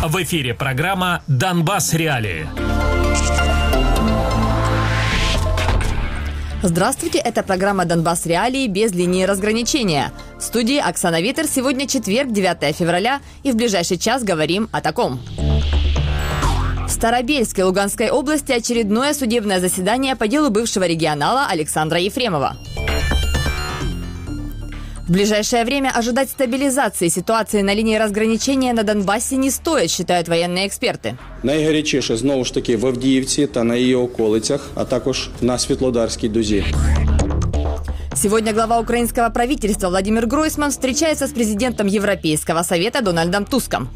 В эфире программа «Донбасс. Реалии». Здравствуйте, это программа «Донбасс. Реалии» без линии разграничения. В студии Оксана Витер. Сегодня четверг, 9 февраля, и в ближайший час говорим о таком. В Старобельской Луганской области очередное судебное заседание по делу бывшего регионала Александра Ефремова. В ближайшее время ожидать стабилизации ситуации на линии разграничения на Донбасі не стоит, считают военные эксперты. Найгарячіше, знову ж таки, в Авдіївці та на її околицях, а також на Світлодарській дузі. Сегодня глава украинского правительства Владимир Гройсман встречается с президентом Европейского совета Дональдом Туском.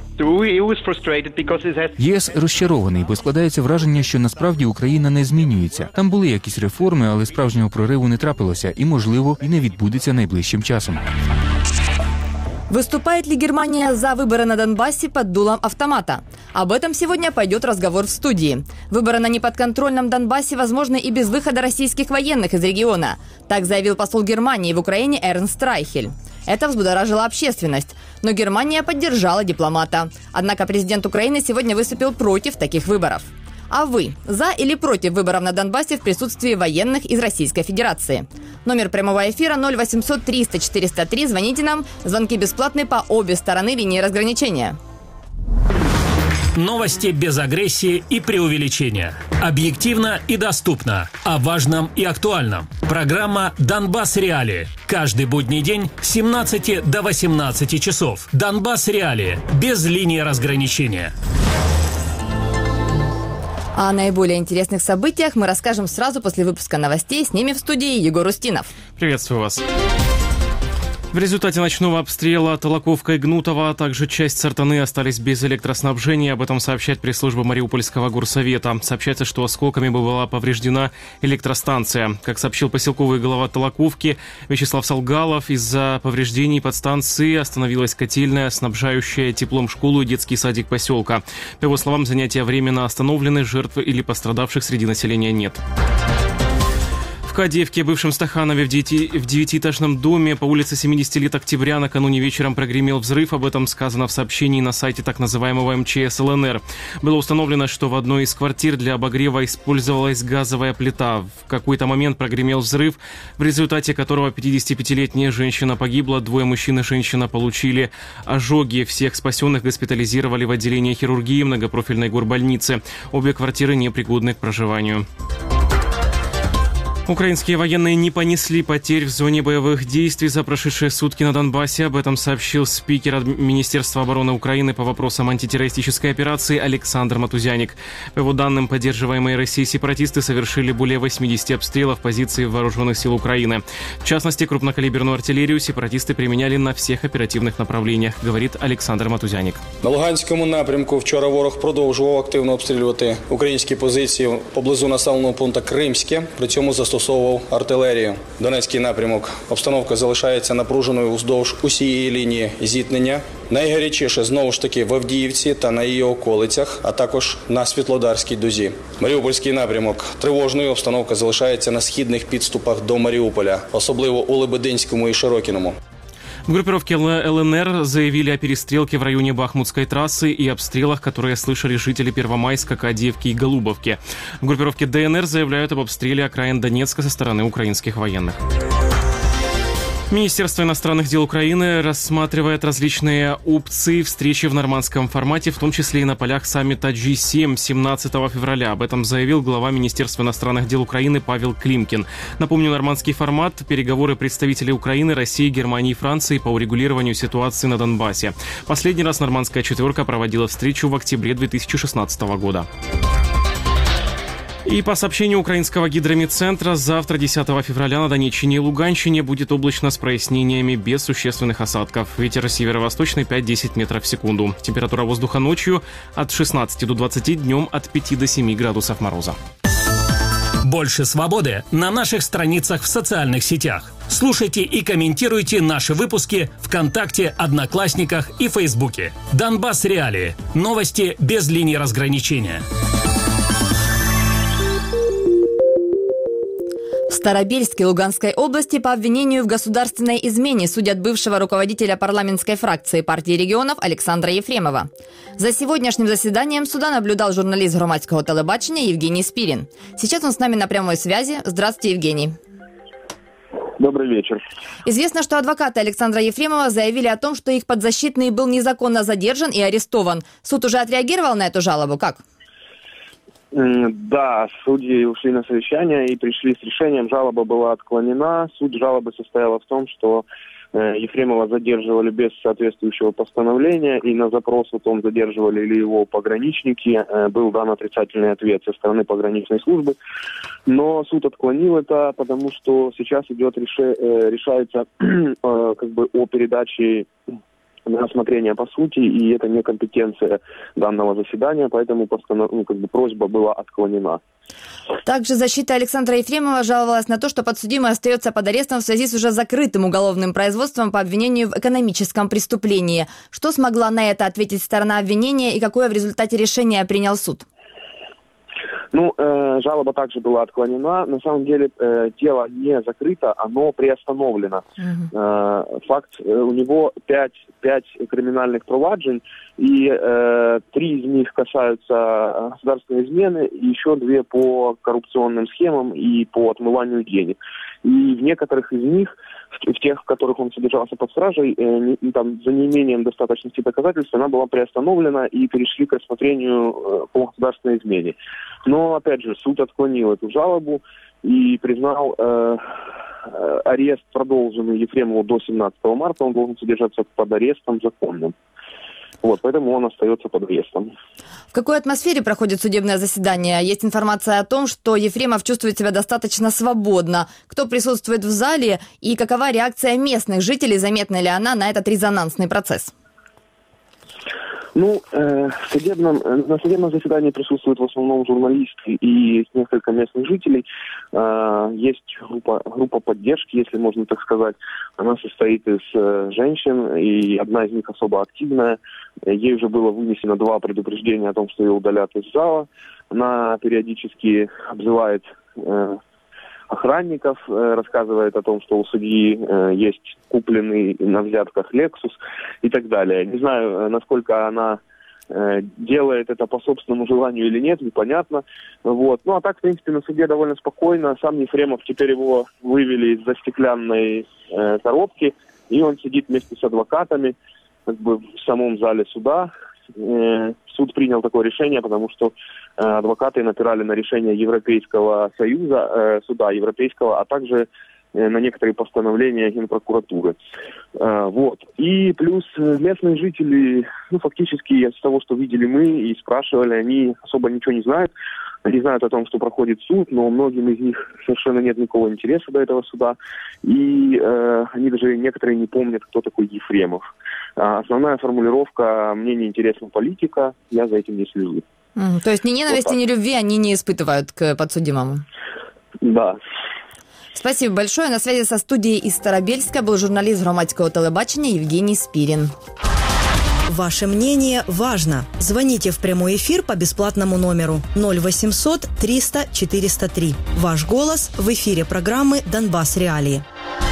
ЄС розчарований, бо складається враження, що насправді Україна не змінюється. Там були якісь реформи, але справжнього прориву не трапилося і, можливо, і не відбудеться найближчим часом. Выступает ли Германия за выборы на Донбассе под дулом автомата? Об этом сегодня пойдет разговор в студии. Выборы на неподконтрольном Донбассе возможны и без выхода российских военных из региона. Так заявил посол Германии в Украине Эрнст Райхель. Это взбудоражило общественность. Но Германия поддержала дипломата. Однако президент Украины сегодня выступил против таких выборов. А вы за или против выборов на Донбассе в присутствии военных из Российской Федерации? Номер прямого эфира 0800 300 403. Звоните нам. Звонки бесплатные по обе стороны линии разграничения. Новости без агрессии и преувеличения. Объективно и доступно. О важном и актуальном. Программа «Донбасс. Реалии». Каждый будний день с 17 до 18 часов. «Донбасс. Реалии». Без линии разграничения. О наиболее интересных событиях мы расскажем сразу после выпуска новостей. С ними в студии Егор Устинов. Приветствую вас. В результате ночного обстрела Толоковка и Гнутова, а также часть Сартаны остались без электроснабжения. Об этом сообщает пресс-служба Мариупольского горсовета. Сообщается, что осколками была повреждена электростанция. Как сообщил поселковый глава Толоковки Вячеслав Салгалов, из-за повреждений подстанции остановилась котельная, снабжающая теплом школу и детский садик поселка. По его словам, занятия временно остановлены, жертв или пострадавших среди населения нет. В Кадеевке, бывшем Стаханове, в девятиэтажном доме по улице 70 лет октября накануне вечером прогремел взрыв. Об этом сказано в сообщении на сайте так называемого МЧС ЛНР. Было установлено, что в одной из квартир для обогрева использовалась газовая плита. В какой-то момент прогремел взрыв, в результате которого 55-летняя женщина погибла, двое мужчин и женщина получили ожоги. Всех спасенных госпитализировали в отделение хирургии многопрофильной горбольницы. Обе квартиры непригодны к проживанию. Украинские военные не понесли потерь в зоне боевых действий за прошедшие сутки на Донбассе. Об этом сообщил спикер Министерства обороны Украины по вопросам антитеррористической операции Александр Матузяник. По его данным, поддерживаемые Россией сепаратисты совершили более 80 обстрелов позиций вооруженных сил Украины. В частности, крупнокалиберную артиллерию сепаратисты применяли на всех оперативных направлениях, говорит Александр Матузяник. На Луганському напрямку вчора ворог продовжував активно обстрілювати українські позиції поблизу населеного пункту Кримське, при цьому застосовував артилерію. Донецький напрямок. Обстановка залишається напруженою уздовж усієї лінії зіткнення. Найгарячіше, знову ж таки, в Авдіївці та на її околицях, а також на Світлодарській дузі. Маріупольський напрямок. Тривожною обстановка залишається на східних підступах до Маріуполя, особливо у Лебединському і Широкіному. В группировке ЛНР заявили о перестрелке в районе Бахмутской трассы и обстрелах, которые слышали жители Первомайска, Кадеевки и Голубовки. В группировке ДНР заявляют об обстреле окраин Донецка со стороны украинских военных. Министерство иностранных дел Украины рассматривает различные опции встречи в нормандском формате, в том числе и на полях саммита G7 17 февраля. Об этом заявил глава Министерства иностранных дел Украины Павел Климкин. Напомню, нормандский формат – переговоры представителей Украины, России, Германии и Франции по урегулированию ситуации на Донбассе. Последний раз нормандская четверка проводила встречу в октябре 2016 года. И по сообщению украинского гидромедцентра, завтра, 10 февраля, на Донеччине и Луганщине будет облачно с прояснениями без существенных осадков. Ветер северо-восточный 5-10 метров в секунду. Температура воздуха ночью от 16 до 20, днем от 5 до 7 градусов мороза. Больше свободы на наших страницах в социальных сетях. Слушайте и комментируйте наши выпуски ВКонтакте, Одноклассниках и Фейсбуке. «Донбасс. Реалии». Новости без линии разграничения. Старобельске Луганской области по обвинению в государственной измене судят бывшего руководителя парламентской фракции партии регионов Александра Ефремова. За сегодняшним заседанием суда наблюдал журналист громадского телебачения Евгений Спирин. Сейчас он с нами на прямой связи. Здравствуйте, Евгений. Добрый вечер. Известно, что адвокаты Александра Ефремова заявили о том, что их подзащитный был незаконно задержан и арестован. Суд уже отреагировал на эту жалобу? Как? Да, судьи ушли на совещание и пришли с решением. Жалоба была отклонена. Суть жалобы состояла в том, что Ефремова задерживали без соответствующего постановления, и на запрос о том, задерживали ли его пограничники, был дан отрицательный ответ со стороны пограничной службы. Но суд отклонил это, потому что сейчас идет решается о передаче на рассмотрение по сути, и это не компетенция данного заседания, поэтому просьба была отклонена. Также защита Александра Ефремова жаловалась на то, что подсудимый остается под арестом в связи с уже закрытым уголовным производством по обвинению в экономическом преступлении. Что смогла на это ответить сторона обвинения и какое в результате решение принял суд? Жалоба также была отклонена. На самом деле дело не закрыто, оно приостановлено. Факт, у него 5 криминальных проваджень, и 3 из них касаются государственной измены, и еще 2 по коррупционным схемам и по отмыванию денег. И в некоторых из них, в тех, в которых он содержался под стражей, за неимением достаточности доказательств, она была приостановлена и перешли к рассмотрению по государственной измене. Но, опять же, суд отклонил эту жалобу и признал арест, продолженный Ефремову до 17 марта, он должен содержаться под арестом законным. Поэтому он остается под арестом. В какой атмосфере проходит судебное заседание? Есть информация о том, что Ефремов чувствует себя достаточно свободно. Кто присутствует в зале и какова реакция местных жителей? Заметна ли она на этот резонансный процесс? На судебном заседании присутствуют в основном журналисты и несколько местных жителей. Есть группа поддержки, если можно так сказать. Она состоит из женщин, и одна из них особо активная. Ей уже было вынесено 2 предупреждения о том, что ее удалят из зала. Она периодически обзывает охранников, рассказывает о том, что у судьи есть купленный на взятках Lexus и так далее. Не знаю, насколько она делает это по собственному желанию или нет, непонятно. А так, в принципе, на суде довольно спокойно. Сам Ефремов, теперь его вывели из-за стеклянной коробки, и он сидит вместе с адвокатами в самом зале суда. Суд принял такое решение, потому что адвокаты напирали на решение Европейского союза, суда европейского, а также на некоторые постановления Генпрокуратуры. И плюс местные жители, фактически из того, что видели мы и спрашивали, они особо ничего не знают. Они знают о том, что проходит суд, но многим из них совершенно нет никакого интереса до этого суда. И они даже некоторые не помнят, кто такой Ефремов. Основная формулировка «мне не интересна политика, я за этим не слежу». То есть ни ненависти, ни любви они не испытывают к подсудимому? Да. Спасибо большое. На связи со студией из Старобельска был журналист громадского телебачения Евгений Спирин. Ваше мнение важно. Звоните в прямой эфир по бесплатному номеру 0800 300 403. Ваш голос в эфире программы «Донбасс Реалии».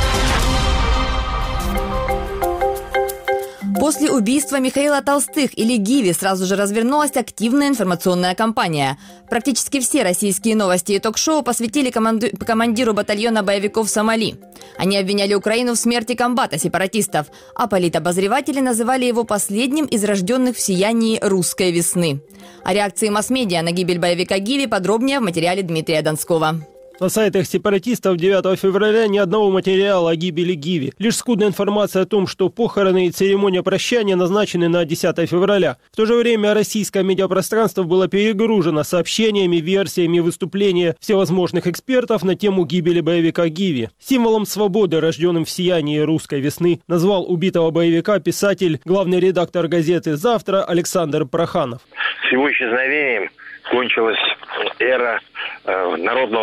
После убийства Михаила Толстых или Гиви сразу же развернулась активная информационная кампания. Практически все российские новости и ток-шоу посвятили командиру батальона боевиков «Сомали». Они обвиняли Украину в смерти комбата сепаратистов, а политобозреватели называли его последним из рожденных в сиянии русской весны. О реакции масс-медиа на гибель боевика Гиви подробнее в материале Дмитрия Донского. На сайтах сепаратистов 9 февраля ни одного материала о гибели Гиви. Лишь скудная информация о том, что похороны и церемония прощания назначены на 10 февраля. В то же время российское медиапространство было перегружено сообщениями, версиями выступления всевозможных экспертов на тему гибели боевика Гиви. Символом свободы, рожденным в сиянии русской весны, назвал убитого боевика писатель, главный редактор газеты «Завтра» Александр Проханов. С его исчезновением кончилась эра народного восстания.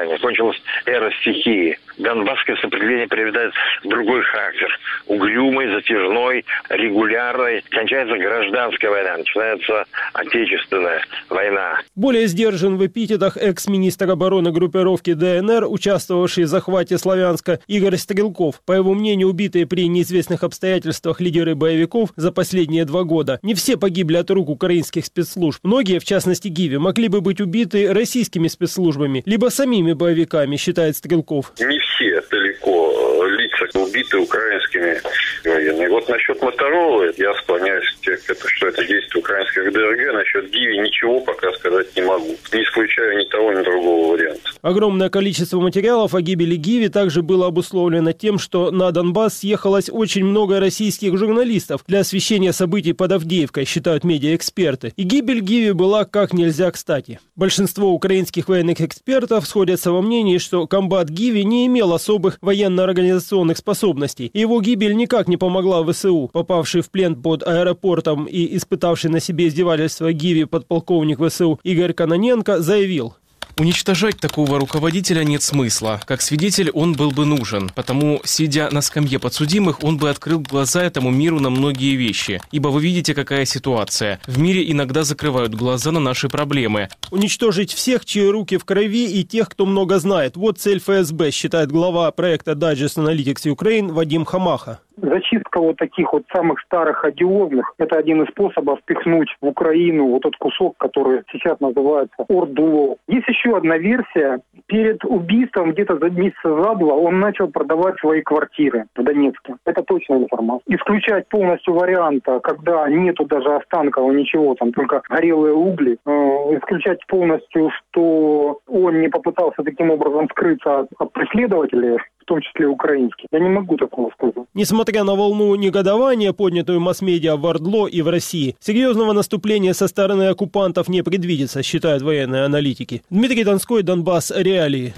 закончилась эра стихии. Донбасское сопротивление приобретает другой характер. Угрюмый, затяжной, регулярный. Кончается гражданская война, начинается отечественная война. Более сдержан в эпитетах экс-министр обороны группировки ДНР, участвовавший в захвате Славянска, Игорь Стрелков. По его мнению, убитые при неизвестных обстоятельствах лидеры боевиков за последние 2 года не все погибли от рук украинских спецслужб. Многие, в частности Гиви, могли бы быть убиты российскими спецслужбами, либо самими боевиками, считает Стрелков. Не все далеко лица убиты украинскими военными. Вот насчет Моторолы я склоняюсь к тому, что это действие украинских ДРГ. Насчет Гиви ничего пока сказать не могу. Не исключаю ни того, ни другого варианта. Огромное количество материалов о гибели Гиви также было обусловлено тем, что на Донбасс съехалось очень много российских журналистов для освещения событий под Авдеевкой, считают медиаэксперты. И гибель Гиви была как нельзя кстати. Большинство украинских военных экспертов сходятся во мнении, что комбат Гиви не имел особых военно-организационных способностей. И его гибель никак не помогла ВСУ. Попавший в плен под аэропортом и испытавший на себе издевательство Гиви подполковник ВСУ Игорь Кононенко заявил: уничтожать такого руководителя нет смысла. Как свидетель он был бы нужен. Потому, сидя на скамье подсудимых, он бы открыл глаза этому миру на многие вещи. Ибо вы видите, какая ситуация. В мире иногда закрывают глаза на наши проблемы. Уничтожить всех, чьи руки в крови, и тех, кто много знает. Вот цель ФСБ, считает глава проекта Digest Analytics Ukraine Вадим Хамаха. Зачистка вот таких вот самых старых одиозных – это один из способов впихнуть в Украину вот тот кусок, который сейчас называется Ордулов. Есть еще одна версия. Перед убийством где-то за месяца за 2 он начал продавать свои квартиры в Донецке. Это точная информация. Исключать полностью варианта, когда нету даже останков, ничего, там только горелые угли. Исключать полностью, что он не попытался таким образом скрыться от преследователей, в том числе украинских. Я не могу такого сказать. Несмотря на волну негодования, поднятую масс-медиа в Ордло и в России, серьезного наступления со стороны оккупантов не предвидится, считают военные аналитики. Дмитрий Донской, Донбасс, реалии.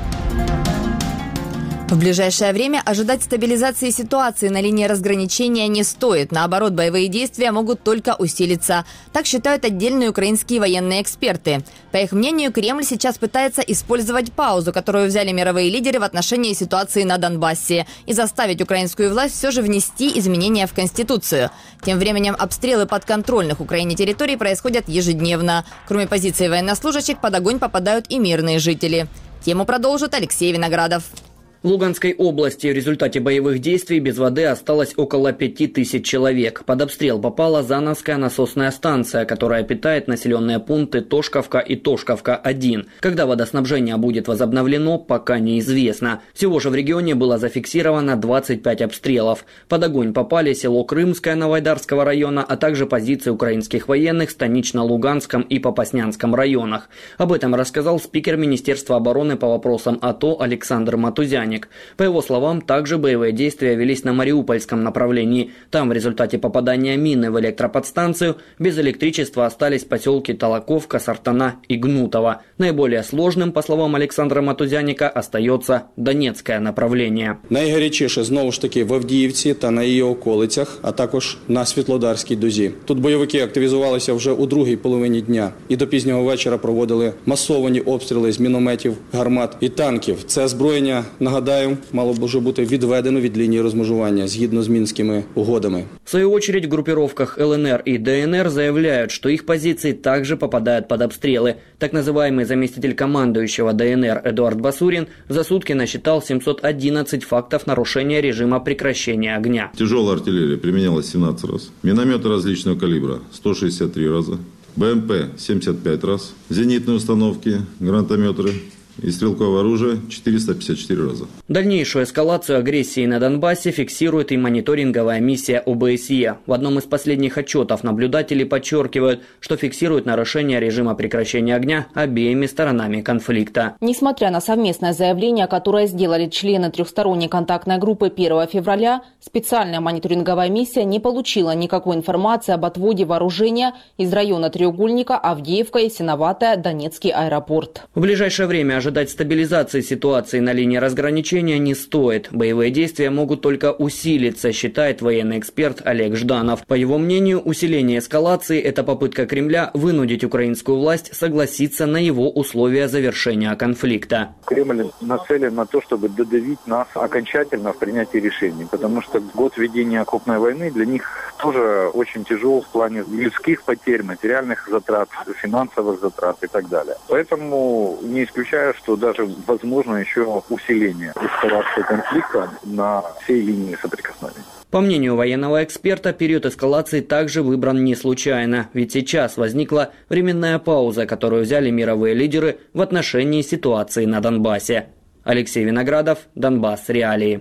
В ближайшее время ожидать стабилизации ситуации на линии разграничения не стоит. Наоборот, боевые действия могут только усилиться. Так считают отдельные украинские военные эксперты. По их мнению, Кремль сейчас пытается использовать паузу, которую взяли мировые лидеры в отношении ситуации на Донбассе, и заставить украинскую власть все же внести изменения в Конституцию. Тем временем обстрелы подконтрольных Украине территорий происходят ежедневно. Кроме позиций военнослужащих, под огонь попадают и мирные жители. Тему продолжит Алексей Виноградов. В Луганской области в результате боевых действий без воды осталось около 5000 человек. Под обстрел попала Зановская насосная станция, которая питает населенные пункты Тошковка и Тошковка-1. Когда водоснабжение будет возобновлено, пока неизвестно. Всего же в регионе было зафиксировано 25 обстрелов. Под огонь попали село Крымское Новоайдарского района, а также позиции украинских военных в Станично-Луганском и Попаснянском районах. Об этом рассказал спикер Министерства обороны по вопросам АТО Александр Матузяник. По его словам, также боевые действия велись на Мариупольском направлении. Там в результате попадания мины в электроподстанцию без электричества остались поселки Толоковка, Сартана и Гнутово. Наиболее сложным, по словам Олександра Матузяніка, остается Донецкое направление. Найгарячіше, знову ж таки, в Авдіївці та на її околицях, а також на Світлодарській дузі. Тут бойовики активізувалися вже у другій половині дня і до пізнього вечора проводили масовані обстріли з мінометів, гармат і танків. Це озброєння, нагадаю, мало б уже бути відведено від лінії розмежування згідно з Мінськими угодами. В свою очередь в группировках ЛНР и ДНР заявляют, что их позиции также попадают под обстрелы. Так называемый заместитель командующего ДНР Эдуард Басурин за сутки насчитал 711 фактов нарушения режима прекращения огня. Тяжелая артиллерия применялась 17 раз. Минометы различного калибра 163 раза. БМП 75 раз. Зенитные установки, гранатометы и стрелковое оружие 454 раза. Дальнейшую эскалацию агрессии на Донбассе фиксирует и мониторинговая миссия ОБСЕ. В одном из последних отчетов наблюдатели подчеркивают, что фиксируют нарушение режима прекращения огня обеими сторонами конфликта. Несмотря на совместное заявление, которое сделали члены трехсторонней контактной группы 1 февраля, специальная мониторинговая миссия не получила никакой информации об отводе вооружения из района треугольника Авдеевка, Ясиноватая, Донецкий аэропорт. В ближайшее время ожидать стабилизации ситуации на линии разграничения не стоит. Боевые действия могут только усилиться, считает военный эксперт Олег Жданов. По его мнению, усиление эскалации – это попытка Кремля вынудить украинскую власть согласиться на его условия завершения конфликта. Кремль нацелен на то, чтобы додавить нас окончательно в принятии решений, потому что год ведения крупной войны для них тоже очень тяжел в плане людских потерь, материальных затрат, финансовых затрат и так далее. Поэтому не исключаю, что даже возможно еще усиление эскалации конфликта на всей линии соприкосновения. По мнению военного эксперта, период эскалации также выбран не случайно, ведь сейчас возникла временная пауза, которую взяли мировые лидеры в отношении ситуации на Донбассе. Алексей Виноградов, Донбасс Реалии.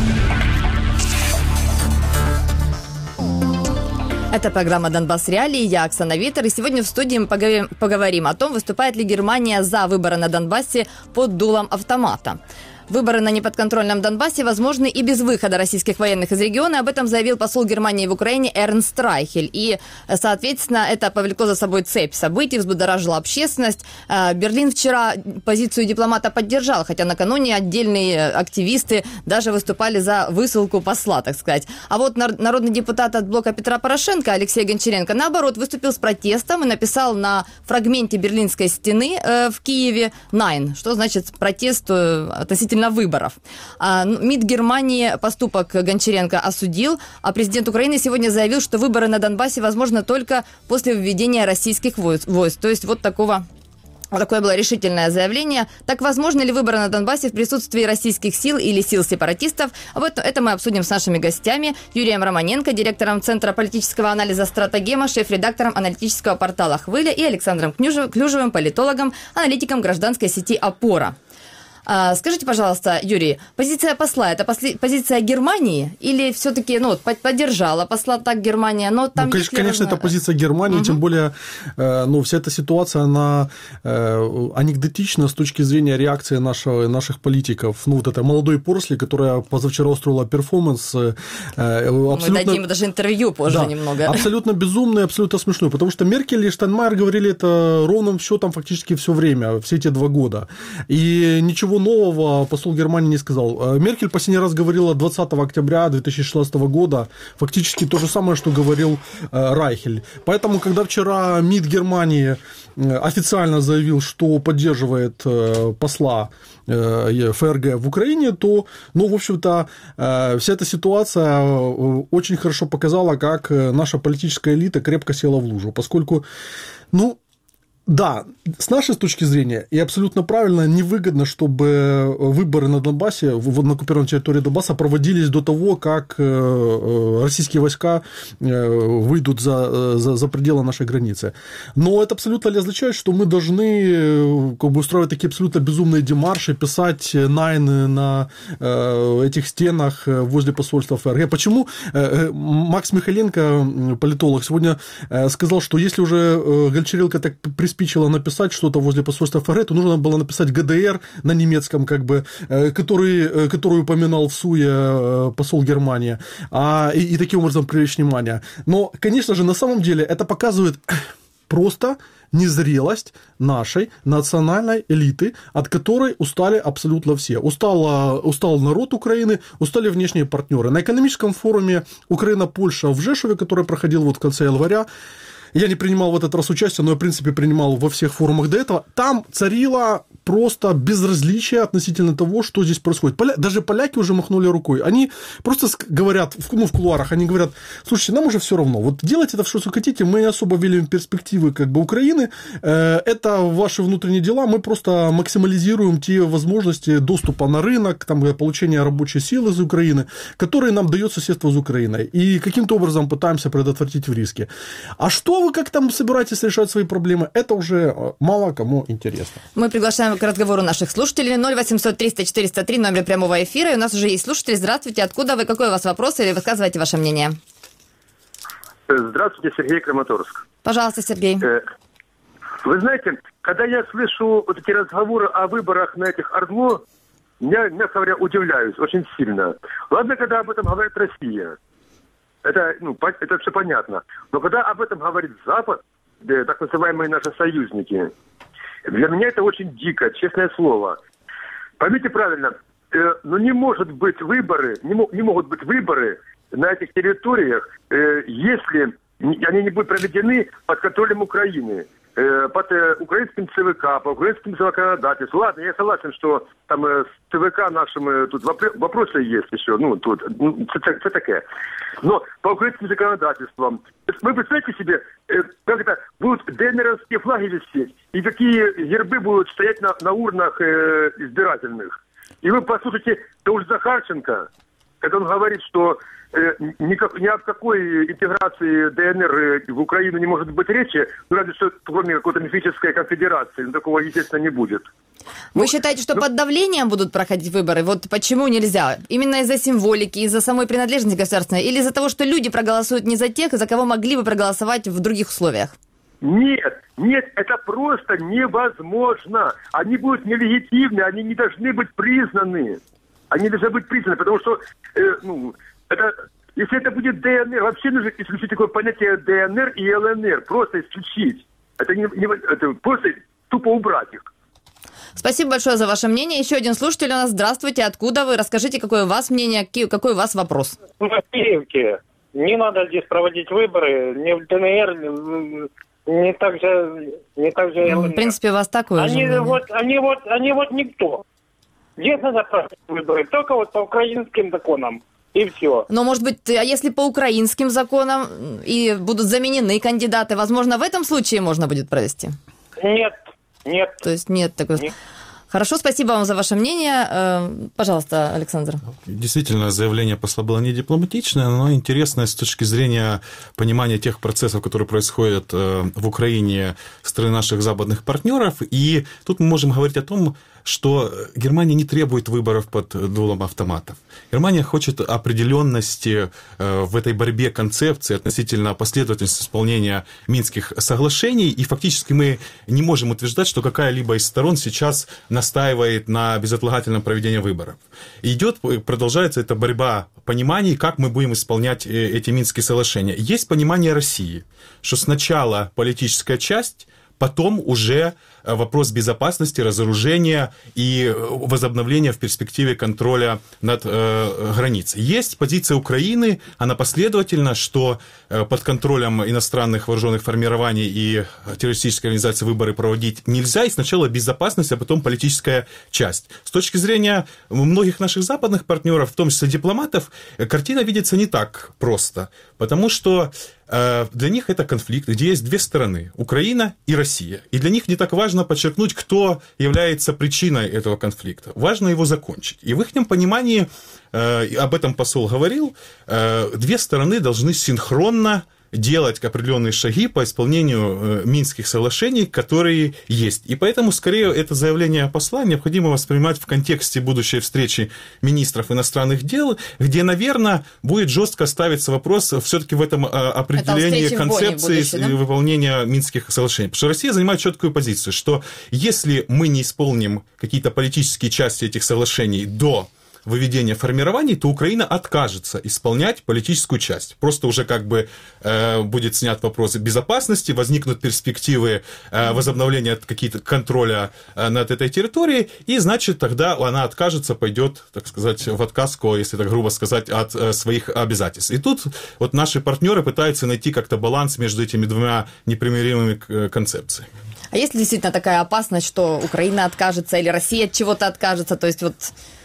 Это программа «Донбасс Реалии». Я Оксана Витер. И сегодня в студии мы поговорим о том, выступает ли Германия за выборы на Донбассе под дулом автомата. Выборы на неподконтрольном Донбассе возможны и без выхода российских военных из региона. Об этом заявил посол Германии в Украине Эрнст Райхель. И, соответственно, это повлекло за собой цепь событий, взбудоражило общественность. Берлин вчера позицию дипломата поддержал, хотя накануне отдельные активисты даже выступали за высылку посла, так сказать. А вот народный депутат от блока Петра Порошенко Алексей Гончаренко, наоборот, выступил с протестом и написал на фрагменте Берлинской стены в Киеве «Nein», что значит протест относительно выборов. МИД Германии поступок Гончаренко осудил, а президент Украины сегодня заявил, что выборы на Донбассе возможно только после введения российских войск. То есть вот такое было решительное заявление. Так возможно ли выборы на Донбассе в присутствии российских сил или сил сепаратистов? Об этом это мы обсудим с нашими гостями. Юрием Романенко, директором Центра политического анализа «Стратегема», шеф-редактором аналитического портала «Хвиля», и Александром Клюжевым, политологом, аналитиком гражданской сети «Опора». Скажите, пожалуйста, Юрий, позиция посла – это позиция Германии или все-таки поддержала посла так Германия? Но там конечно, это позиция Германии, тем более вся эта ситуация, она анекдотична с точки зрения реакции наших политиков. Это молодой Порсли, которая позавчера устроила перформанс. Мы дадим даже интервью позже немного. Абсолютно безумный, абсолютно смешной, потому что Меркель и Штайнмайер говорили это ровным счетом фактически все время, все эти 2 года. И ничего нового посол Германии не сказал. Меркель последний раз говорила 20 октября 2016 года фактически то же самое, что говорил Райхель. Поэтому, когда вчера МИД Германии официально заявил, что поддерживает посла ФРГ в Украине, то, в общем-то, вся эта ситуация очень хорошо показала, как наша политическая элита крепко села в лужу, поскольку, да, с нашей точки зрения, и абсолютно правильно, невыгодно, чтобы выборы на Донбассе, на оккупированной территории Донбасса проводились до того, как российские войска выйдут за пределы нашей границы. Но это абсолютно не означает, что мы должны устраивать такие абсолютно безумные демарши, писать «Nein» на этих стенах возле посольства ФРГ. Почему Макс Михайленко, политолог, сегодня сказал, что если уже Гончаренко так приспичило написать что-то возле посольства ФРГ, то нужно было написать ГДР на немецком, который упоминал в СУЕ посол Германии, и таким образом привлечь внимание. Но, конечно же, на самом деле это показывает просто незрелость нашей национальной элиты, от которой устали абсолютно все. Устал народ Украины, устали внешние партнеры. На экономическом форуме Украина-Польша в Жешове, который проходил в конце января, я не принимал в этот раз участие, но я, в принципе, принимал во всех форумах до этого. Там царило просто безразличие относительно того, что здесь происходит. Даже поляки уже махнули рукой. Они просто говорят, в кулуарах, они говорят: слушайте, нам уже все равно. Вот делайте это, что хотите, мы не особо видим перспективы Украины. Это ваши внутренние дела, мы просто максимализируем те возможности доступа на рынок, получения рабочей силы из Украины, которые нам дает соседство с Украиной. И каким-то образом пытаемся предотвратить риски. А что вы как там собираетесь решать свои проблемы, это уже мало кому интересно. Мы приглашаем к разговору наших слушателей. 0800 300 403, номер прямого эфира. И у нас уже есть слушатели. Здравствуйте. Откуда вы? Какой у вас вопрос? Или высказывайте ваше мнение? Здравствуйте, Сергей, Краматорск. Пожалуйста, Сергей. Вы знаете, когда я слышу вот эти разговоры о выборах на этих ОРДЛО, мягко говоря, удивляюсь очень сильно. Ладно, когда об этом говорит Россия. Это все понятно. Но когда об этом говорит Запад, так называемые наши союзники, Для меня это очень дико, честное слово. Поймите правильно, но не могут быть выборы на этих территориях, если они не будут проведены под контролем Украины, под украинским ЦВК, по украинским законодательству. Ладно, я согласен, что там с ЦВК нашим тут вопросы есть еще, это такое. Но по украинским законодательствам, вы представляете себе, как это, будут ДНРовские флаги висеть, и какие гербы будут стоять на урнах избирательных. И вы послушайте того же Захарченко, когда он говорит, что ни о какой интеграции ДНР в Украину не может быть речи, разве что кроме какой-то мифической конфедерации, но такого, естественно, не будет. Вы считаете, что под давлением будут проходить выборы? Вот почему нельзя? Именно из-за символики, из-за самой принадлежности государственной, или из-за того, что люди проголосуют не за тех, за кого могли бы проголосовать в других условиях? Нет, это просто невозможно. Они будут нелегитимны, они не должны быть признаны. Они должны быть признаны, потому что, если это будет ДНР, вообще нужно исключить такое понятие ДНР и ЛНР. Просто исключить. Это просто тупо убрать их. Спасибо большое за ваше мнение. Еще один слушатель у нас. Здравствуйте. Откуда вы? Расскажите, какое у вас мнение, какой у вас вопрос? В Киеве. Не надо здесь проводить выборы. Ни в ДНР, не так же ЛНР. В принципе, у вас такое же мнение. Они никто. Здесь надо проводить выборы. Только вот по украинским законам. И все. Но, может быть, а если по украинским законам и будут заменены кандидаты, возможно, в этом случае можно будет провести? Нет. То есть нет такой... Нет. Хорошо, спасибо вам за ваше мнение. Пожалуйста, Александр. Действительно, заявление посла было не дипломатичное, но интересное с точки зрения понимания тех процессов, которые происходят в Украине со стороны наших западных партнеров. И тут мы можем говорить о том, что Германия не требует выборов под дулом автоматов. Германия хочет определенности в этой борьбе концепции относительно последовательности исполнения Минских соглашений, и фактически мы не можем утверждать, что какая-либо из сторон сейчас настаивает на безотлагательном проведении выборов. Продолжается эта борьба пониманий, как мы будем исполнять эти Минские соглашения. Есть понимание России, что сначала политическая часть, потом уже вопрос безопасности, разоружения и возобновления в перспективе контроля над границей. Есть позиция Украины, она последовательна, что под контролем иностранных вооруженных формирований и террористической организации выборы проводить нельзя, и сначала безопасность, а потом политическая часть. С точки зрения многих наших западных партнеров, в том числе дипломатов, картина видится не так просто, потому что для них это конфликт, где есть две стороны – Украина и Россия. И для них не так важно подчеркнуть, кто является причиной этого конфликта. Важно его закончить. И в их понимании, об этом посол говорил, две стороны должны синхронно делать определенные шаги по исполнению Минских соглашений, которые есть. И поэтому, скорее, это заявление посла необходимо воспринимать в контексте будущей встречи министров иностранных дел, где, наверное, будет жестко ставиться вопрос все-таки в этом определении концепции выполнения Минских соглашений. Потому что Россия занимает четкую позицию, что если мы не исполним какие-то политические части этих соглашений до выведения формирований, то Украина откажется исполнять политическую часть. Просто уже будет снят вопрос безопасности, возникнут перспективы возобновления какие-то контроля над этой территорией, и, значит, тогда она откажется, пойдет, так сказать, в отказку, если так грубо сказать, от своих обязательств. И тут вот наши партнеры пытаются найти как-то баланс между этими двумя непримиримыми концепциями. А есть ли действительно такая опасность, что Украина откажется или Россия от чего-то откажется? То есть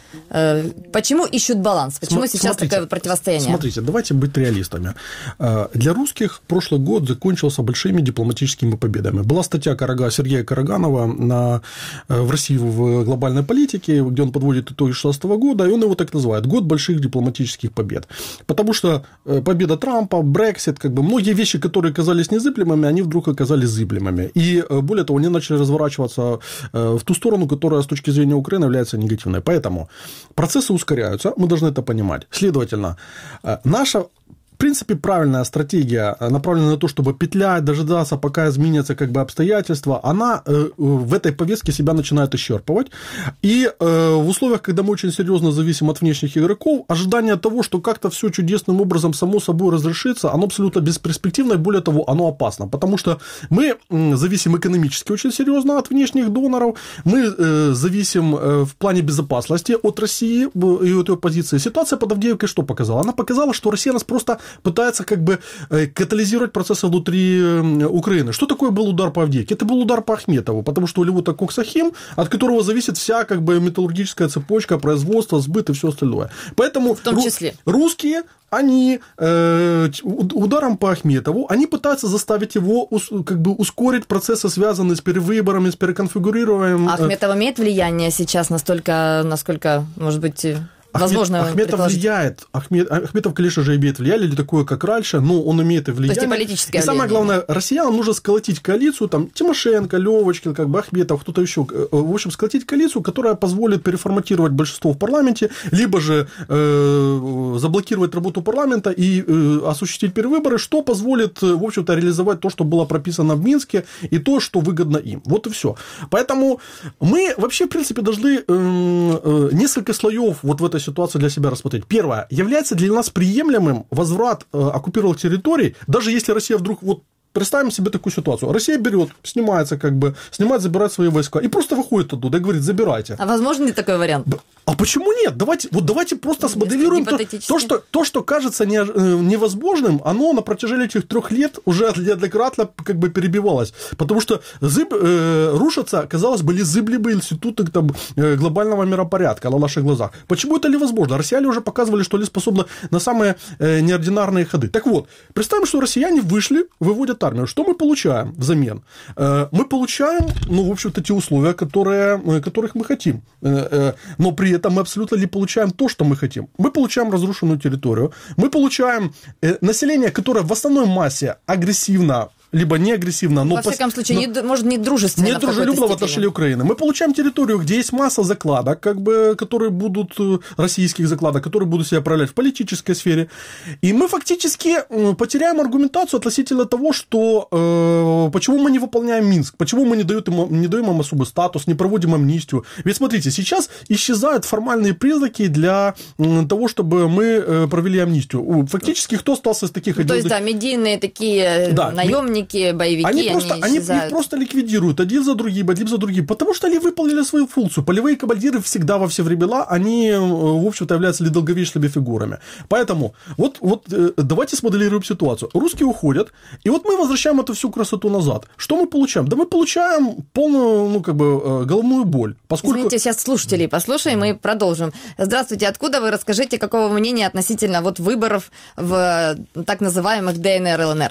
почему ищут баланс? Почему сейчас такое противостояние? Смотрите, давайте быть реалистами. Для русских прошлый год закончился большими дипломатическими победами. Была статья Сергея Караганова в России в глобальной политике, где он подводит итоги 2016 года, и он его так называет – год больших дипломатических побед. Потому что победа Трампа, Брексит, многие вещи, которые казались незыблемыми, они вдруг оказались зыблемыми. И более того, они начали разворачиваться в ту сторону, которая с точки зрения Украины является негативной. Поэтому процессы ускоряются, мы должны это понимать. Следовательно, наша принципе, правильная стратегия, направленная на то, чтобы петлять, дожидаться, пока изменятся как бы обстоятельства, она в этой повестке себя начинает исчерпывать. И в условиях, когда мы очень серьезно зависим от внешних игроков, ожидание того, что как-то все чудесным образом само собой разрешится, оно абсолютно бесперспективно, и более того, оно опасно. Потому что мы зависим экономически очень серьезно от внешних доноров, мы зависим в плане безопасности от России и от ее позиции. Ситуация под Авдеевкой что показала? Она показала, что Россия нас просто пытается как бы катализировать процессы внутри Украины. Что такое был удар по Авдеевке? Это был удар по Ахметову, потому что у него Коксахим, от которого зависит вся как бы металлургическая цепочка, производство, сбыт и все остальное. Поэтому в том числе русские, они ударом по Ахметову, они пытаются заставить его как бы ускорить процессы, связанные с перевыборами, с переконфигурированием. Ахметов имеет влияние сейчас настолько, насколько, может быть... Возможно, Ахметов влияет. Ахметов, конечно же, имеет влияние, не такое, как раньше, но он имеет и влияние. То есть и политическое влияние. И самое главное, россиянам нужно сколотить коалицию, там, Тимошенко, Левочкин, как бы Ахметов, кто-то еще. В общем, сколотить коалицию, которая позволит переформатировать большинство в парламенте, либо же заблокировать работу парламента и осуществить перевыборы, что позволит, в общем-то, реализовать то, что было прописано в Минске, и то, что выгодно им. Вот и все. Поэтому мы вообще, в принципе, должны несколько слоев вот в этой ситуацию для себя рассмотреть. Первое. Является для нас приемлемым возврат оккупированных территорий, даже если Россия вдруг... Вот представим себе такую ситуацию. Россия берет, снимает, забирает свои войска и просто выходит оттуда и говорит, забирайте. А возможно ли такой вариант? А почему нет? Давайте просто смоделируем то, что кажется невозможным, оно на протяжении этих 3 лет уже неоднократно как бы перебивалось. Потому что рушатся, казалось бы, незыблемые институты там, глобального миропорядка на наших глазах. Почему это невозможно? Россияне уже показывали, что они способны на самые неординарные ходы. Так вот, представим, что россияне вышли, выводят армию. Что мы получаем взамен? Мы получаем, в общем-то, те условия, которых мы хотим. Но при этом мы абсолютно не получаем то, что мы хотим. Мы получаем разрушенную территорию, мы получаем население, которое в основной массе агрессивно, либо не агрессивно, но... Во всяком случае, может, не дружественно. Не дружелюбно в отношении Украины. Мы получаем территорию, где есть масса закладок, как бы, которые будут, российских закладок, которые будут себя проявлять в политической сфере. И мы фактически потеряем аргументацию относительно того, что почему мы не выполняем Минск, почему мы не даем им особый статус, не проводим амнистию. Ведь смотрите, сейчас исчезают формальные признаки для того, чтобы мы провели амнистию. Фактически, кто остался из таких... То есть, да, медийные такие наемники, боевики, они их просто ликвидируют один за другим, потому что они выполнили свою функцию. Полевые командиры всегда во все времена, они, в общем-то, являются недолговечными фигурами. Поэтому вот давайте смоделируем ситуацию. Русские уходят, и вот мы возвращаем эту всю красоту назад. Что мы получаем? Да мы получаем полную, головную боль. Поскольку... Извините, сейчас слушателей послушаем и продолжим. Здравствуйте, откуда вы? Расскажите, какого мнения относительно выборов в так называемых ДНР, ЛНР?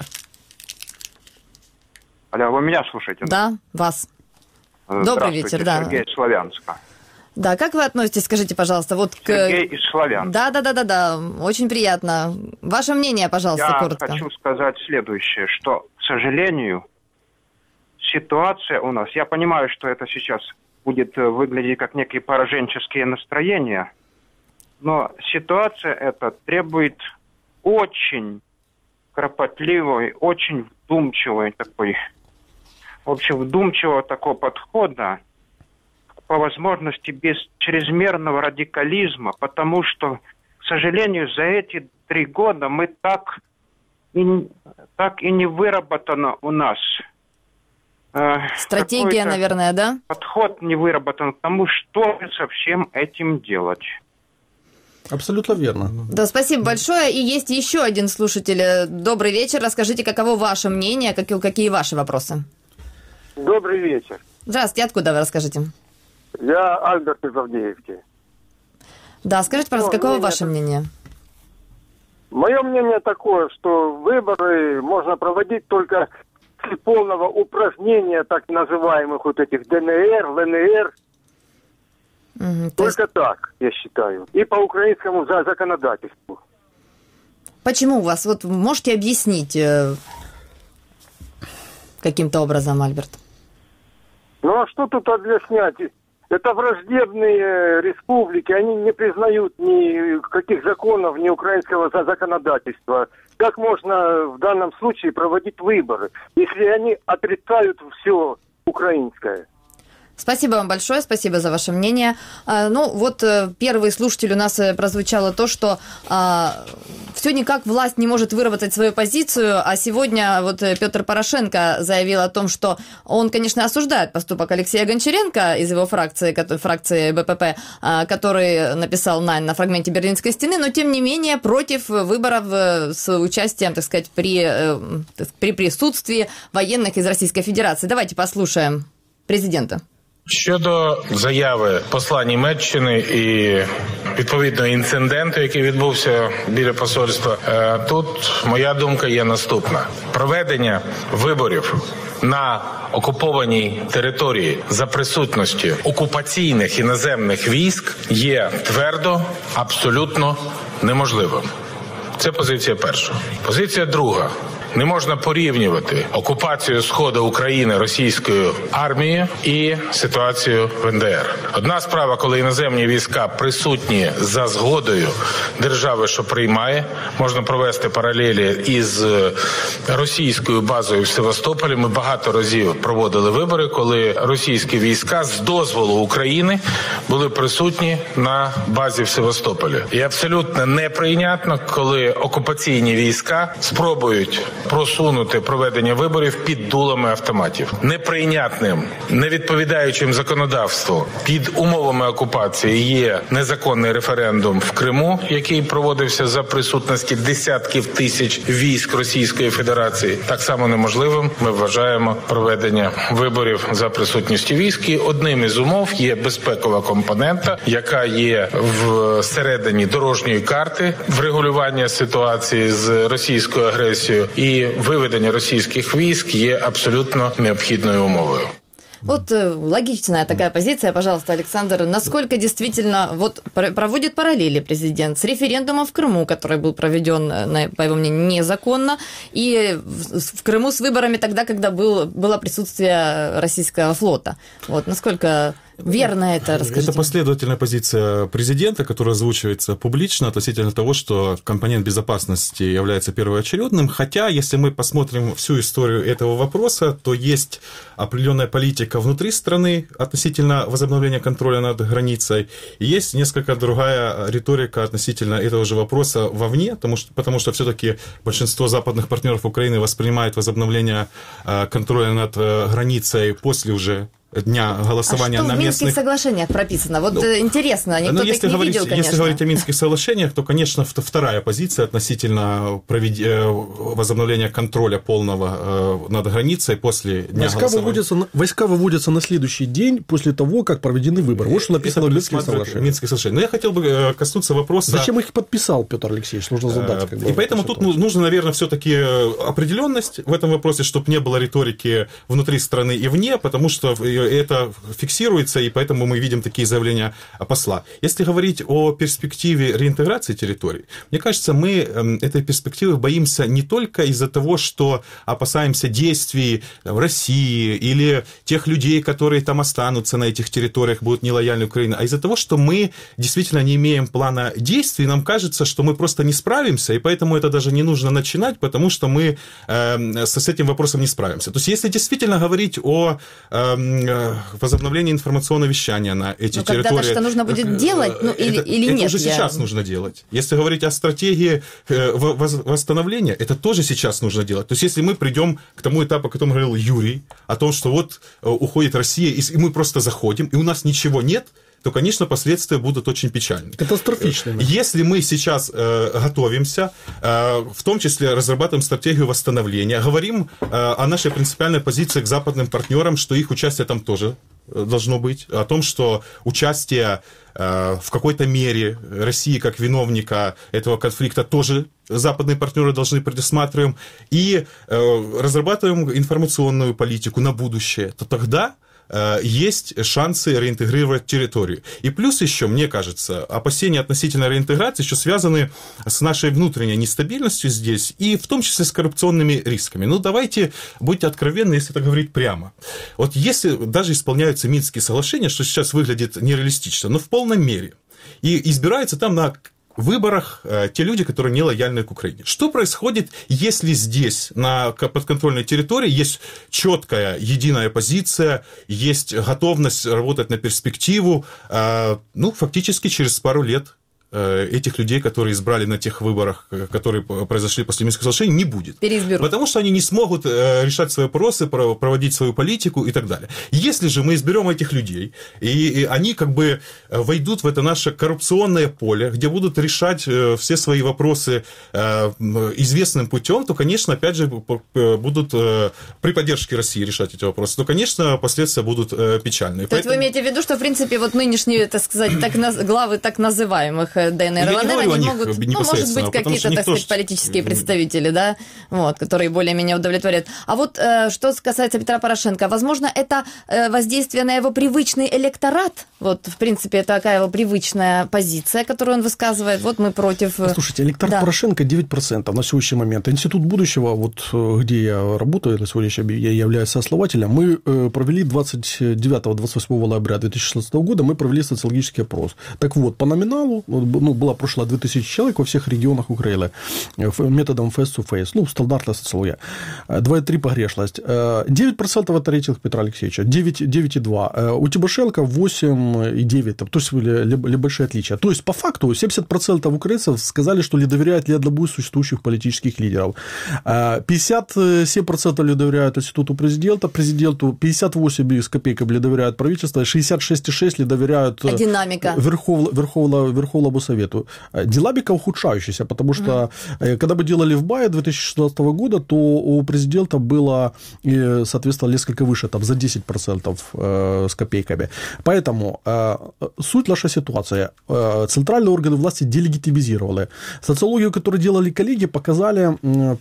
Алло, вы меня слушаете? Да, вас. Добрый вечер, да. Сергей из Славянска. Да, как вы относитесь, скажите, пожалуйста, Сергей из Славянска. Да, очень приятно. Ваше мнение, пожалуйста, коротко. Я хочу сказать следующее, что, к сожалению, ситуация у нас, я понимаю, что это сейчас будет выглядеть как некие пораженческие настроения, но ситуация эта требует очень кропотливой, очень вдумчивого такого подхода, по возможности без чрезмерного радикализма, потому что, к сожалению, за эти 3 года мы так и не выработано у нас. Стратегия, наверное, да? Подход не выработан к тому, что со всем этим делать. Абсолютно верно. Да, спасибо большое. И есть еще один слушатель. Добрый вечер. Расскажите, каково ваше мнение, какие ваши вопросы? Добрый вечер. Здравствуйте. Откуда вы расскажите? Я Альберт из Авдеевки. Да, скажите, пожалуйста, каково ваше мнение? Мое мнение такое, что выборы можно проводить только с полного упразднения так называемых вот этих ДНР, ЛНР. Только так, я считаю. И по украинскому законодательству. Почему у вас? Вот можете объяснить каким-то образом, Альберт? Ну а что тут объяснять? Это враждебные республики, они не признают никаких законов, ни украинского законодательства. как можно в данном случае проводить выборы, если они отрицают все украинское? Спасибо вам большое, спасибо за ваше мнение. Ну, вот первый слушатель у нас прозвучало то, что все никак власть не может выработать свою позицию, а сегодня вот Петр Порошенко заявил о том, что он, конечно, осуждает поступок Алексея Гончаренко из его фракции БПП, который написал на фрагменте Берлинской стены, но, тем не менее, против выборов с участием, так сказать, при присутствии военных из Российской Федерации. Давайте послушаем президента. Щодо заяви посла Німеччини і відповідного інциденту, який відбувся біля посольства, тут моя думка є наступна. Проведення виборів на окупованій території за присутності окупаційних іноземних військ є твердо, абсолютно неможливим. Це позиція перша. Позиція друга. Не можна порівнювати окупацію Сходу України російською армією і ситуацію в НДР. Одна справа, коли іноземні війська присутні за згодою держави, що приймає, можна провести паралелі із російською базою в Севастополі. Ми багато разів проводили вибори, коли російські війська з дозволу України були присутні на базі в Севастополі. І абсолютно неприйнятно, коли окупаційні війська спробують просунути проведення виборів під дулами автоматів. Неприйнятним, не відповідаючим законодавству під умовами окупації є незаконний референдум в Криму, який проводився за присутності десятків тисяч військ Російської Федерації. Так само неможливим ми вважаємо проведення виборів за присутністю військ. І одним із умов є безпекова компонента, яка є всередині дорожньої карти врегулювання ситуації з російською агресією, і виведення російських військ є абсолютно необхідною умовою. Вот логичная такая позиция, пожалуйста, Александр. Насколько действительно вот проводит параллели президент с референдумом в Крыму, который был проведен, по его мнению, незаконно, и в Крыму с выборами тогда, когда было присутствие российского флота. Вот насколько верно это? Расскажите. Это последовательная позиция президента, которая озвучивается публично относительно того, что компонент безопасности является первоочередным. Хотя, если мы посмотрим всю историю этого вопроса, то есть определенная политика внутри страны относительно возобновления контроля над границей, и есть несколько другая риторика относительно этого же вопроса вовне, потому что все-таки большинство западных партнеров Украины воспринимает возобновление контроля над границей после уже дня голосования на местных... А что в Минских соглашениях прописано? Вот интересно, никто так не видел, конечно. Если говорить о Минских соглашениях, то, конечно, вторая позиция относительно возобновления контроля полного над границей после дня голосования. Войска выводятся на следующий день после того, как проведены выборы. Вот что написано в Минских соглашениях. Минских соглашениях. Но я хотел бы коснуться вопроса... Зачем их подписал Петр Алексеевич? Нужно задать. И поэтому тут нужно, наверное, все-таки определенность в этом вопросе, чтобы не было риторики внутри страны и вне, потому что это фиксируется, и поэтому мы видим такие заявления посла. Если говорить о перспективе реинтеграции территорий, мне кажется, мы этой перспективы боимся не только из-за того, что опасаемся действий в России или тех людей, которые там останутся на этих территориях, будут нелояльны Украине, а из-за того, что мы действительно не имеем плана действий, нам кажется, что мы просто не справимся, и поэтому это даже не нужно начинать, потому что мы с этим вопросом не справимся. То есть, если действительно говорить о возобновлении информационного вещания на эти территории... Когда-то что нужно будет делать, или нет? Это уже сейчас нужно делать. Если говорить о стратегии восстановления, это тоже сейчас нужно делать. То есть, если мы придем к тому этапу, о котором говорил Юрий, о том, что вот уходит Россия, и мы просто заходим, и у нас ничего нет, то, конечно, последствия будут очень печальны. Катастрофичны. Если мы сейчас готовимся, в том числе разрабатываем стратегию восстановления, говорим о нашей принципиальной позиции к западным партнерам, что их участие там тоже должно быть, о том, что участие в какой-то мере России как виновника этого конфликта тоже западные партнеры должны предусматриваем, и разрабатываем информационную политику на будущее, то тогда есть шансы реинтегрировать территорию. И плюс еще, мне кажется, опасения относительно реинтеграции еще связаны с нашей внутренней нестабильностью здесь, и в том числе с коррупционными рисками. Ну, давайте будьте откровенны, если так говорить прямо. Вот если даже исполняются Минские соглашения, что сейчас выглядит нереалистично, но в полной мере, и избираются там на выборах те люди, которые не лояльны к Украине. Что происходит, если здесь, на подконтрольной территории, есть четкая, единая позиция, есть готовность работать на перспективу, фактически через пару лет этих людей, которые избрали на тех выборах, которые произошли после Минского соглашения, не будет. Переизберут. Потому что они не смогут решать свои вопросы, проводить свою политику и так далее. Если же мы изберем этих людей, и они как бы войдут в это наше коррупционное поле, где будут решать все свои вопросы известным путем, то, конечно, опять же, будут при поддержке России решать эти вопросы, то, конечно, последствия будут печальные. То есть вы имеете в виду, что, в принципе, вот нынешние, так сказать, главы так называемых ДНР и ЛНР, они могут, может быть, какие-то, так сказать, политические представители, да, вот, которые более-менее удовлетворяют. А вот что касается Петра Порошенко, возможно, это воздействие на его привычный электорат, вот, в принципе, такая его привычная позиция, которую он высказывает, вот мы против... Слушайте, электорат Порошенко 9% на сегодняшний момент. Институт будущего, вот, где я работаю, на сегодняшний день я являюсь сооснователем, мы провели 29-28 ноября 2016 года, мы провели социологический опрос. Так вот, по номиналу, была прошла 2000 человек во всех регионах Украины методом face-to-face, стандартная социология. 2,3 погрешность. 9% это рейтинг Петра Алексеевича, 9,2. У Тимошенко 8,9. То есть большие отличия. То есть, по факту, 70% украинцев сказали, что не доверяют ли одному из существующих политических лидеров. 57% не доверяют институту президенту, 58 с копейками не доверяют правительству, 66,6 не доверяют Верховному Совету. Динамика ухудшающаяся, потому что, когда мы делали в мае 2016 года, то у президента было, соответственно, несколько выше, там, за 10% с копейками. Поэтому суть нашей ситуации. Центральные органы власти делегитимизировали. Социологию, которую делали коллеги, показала,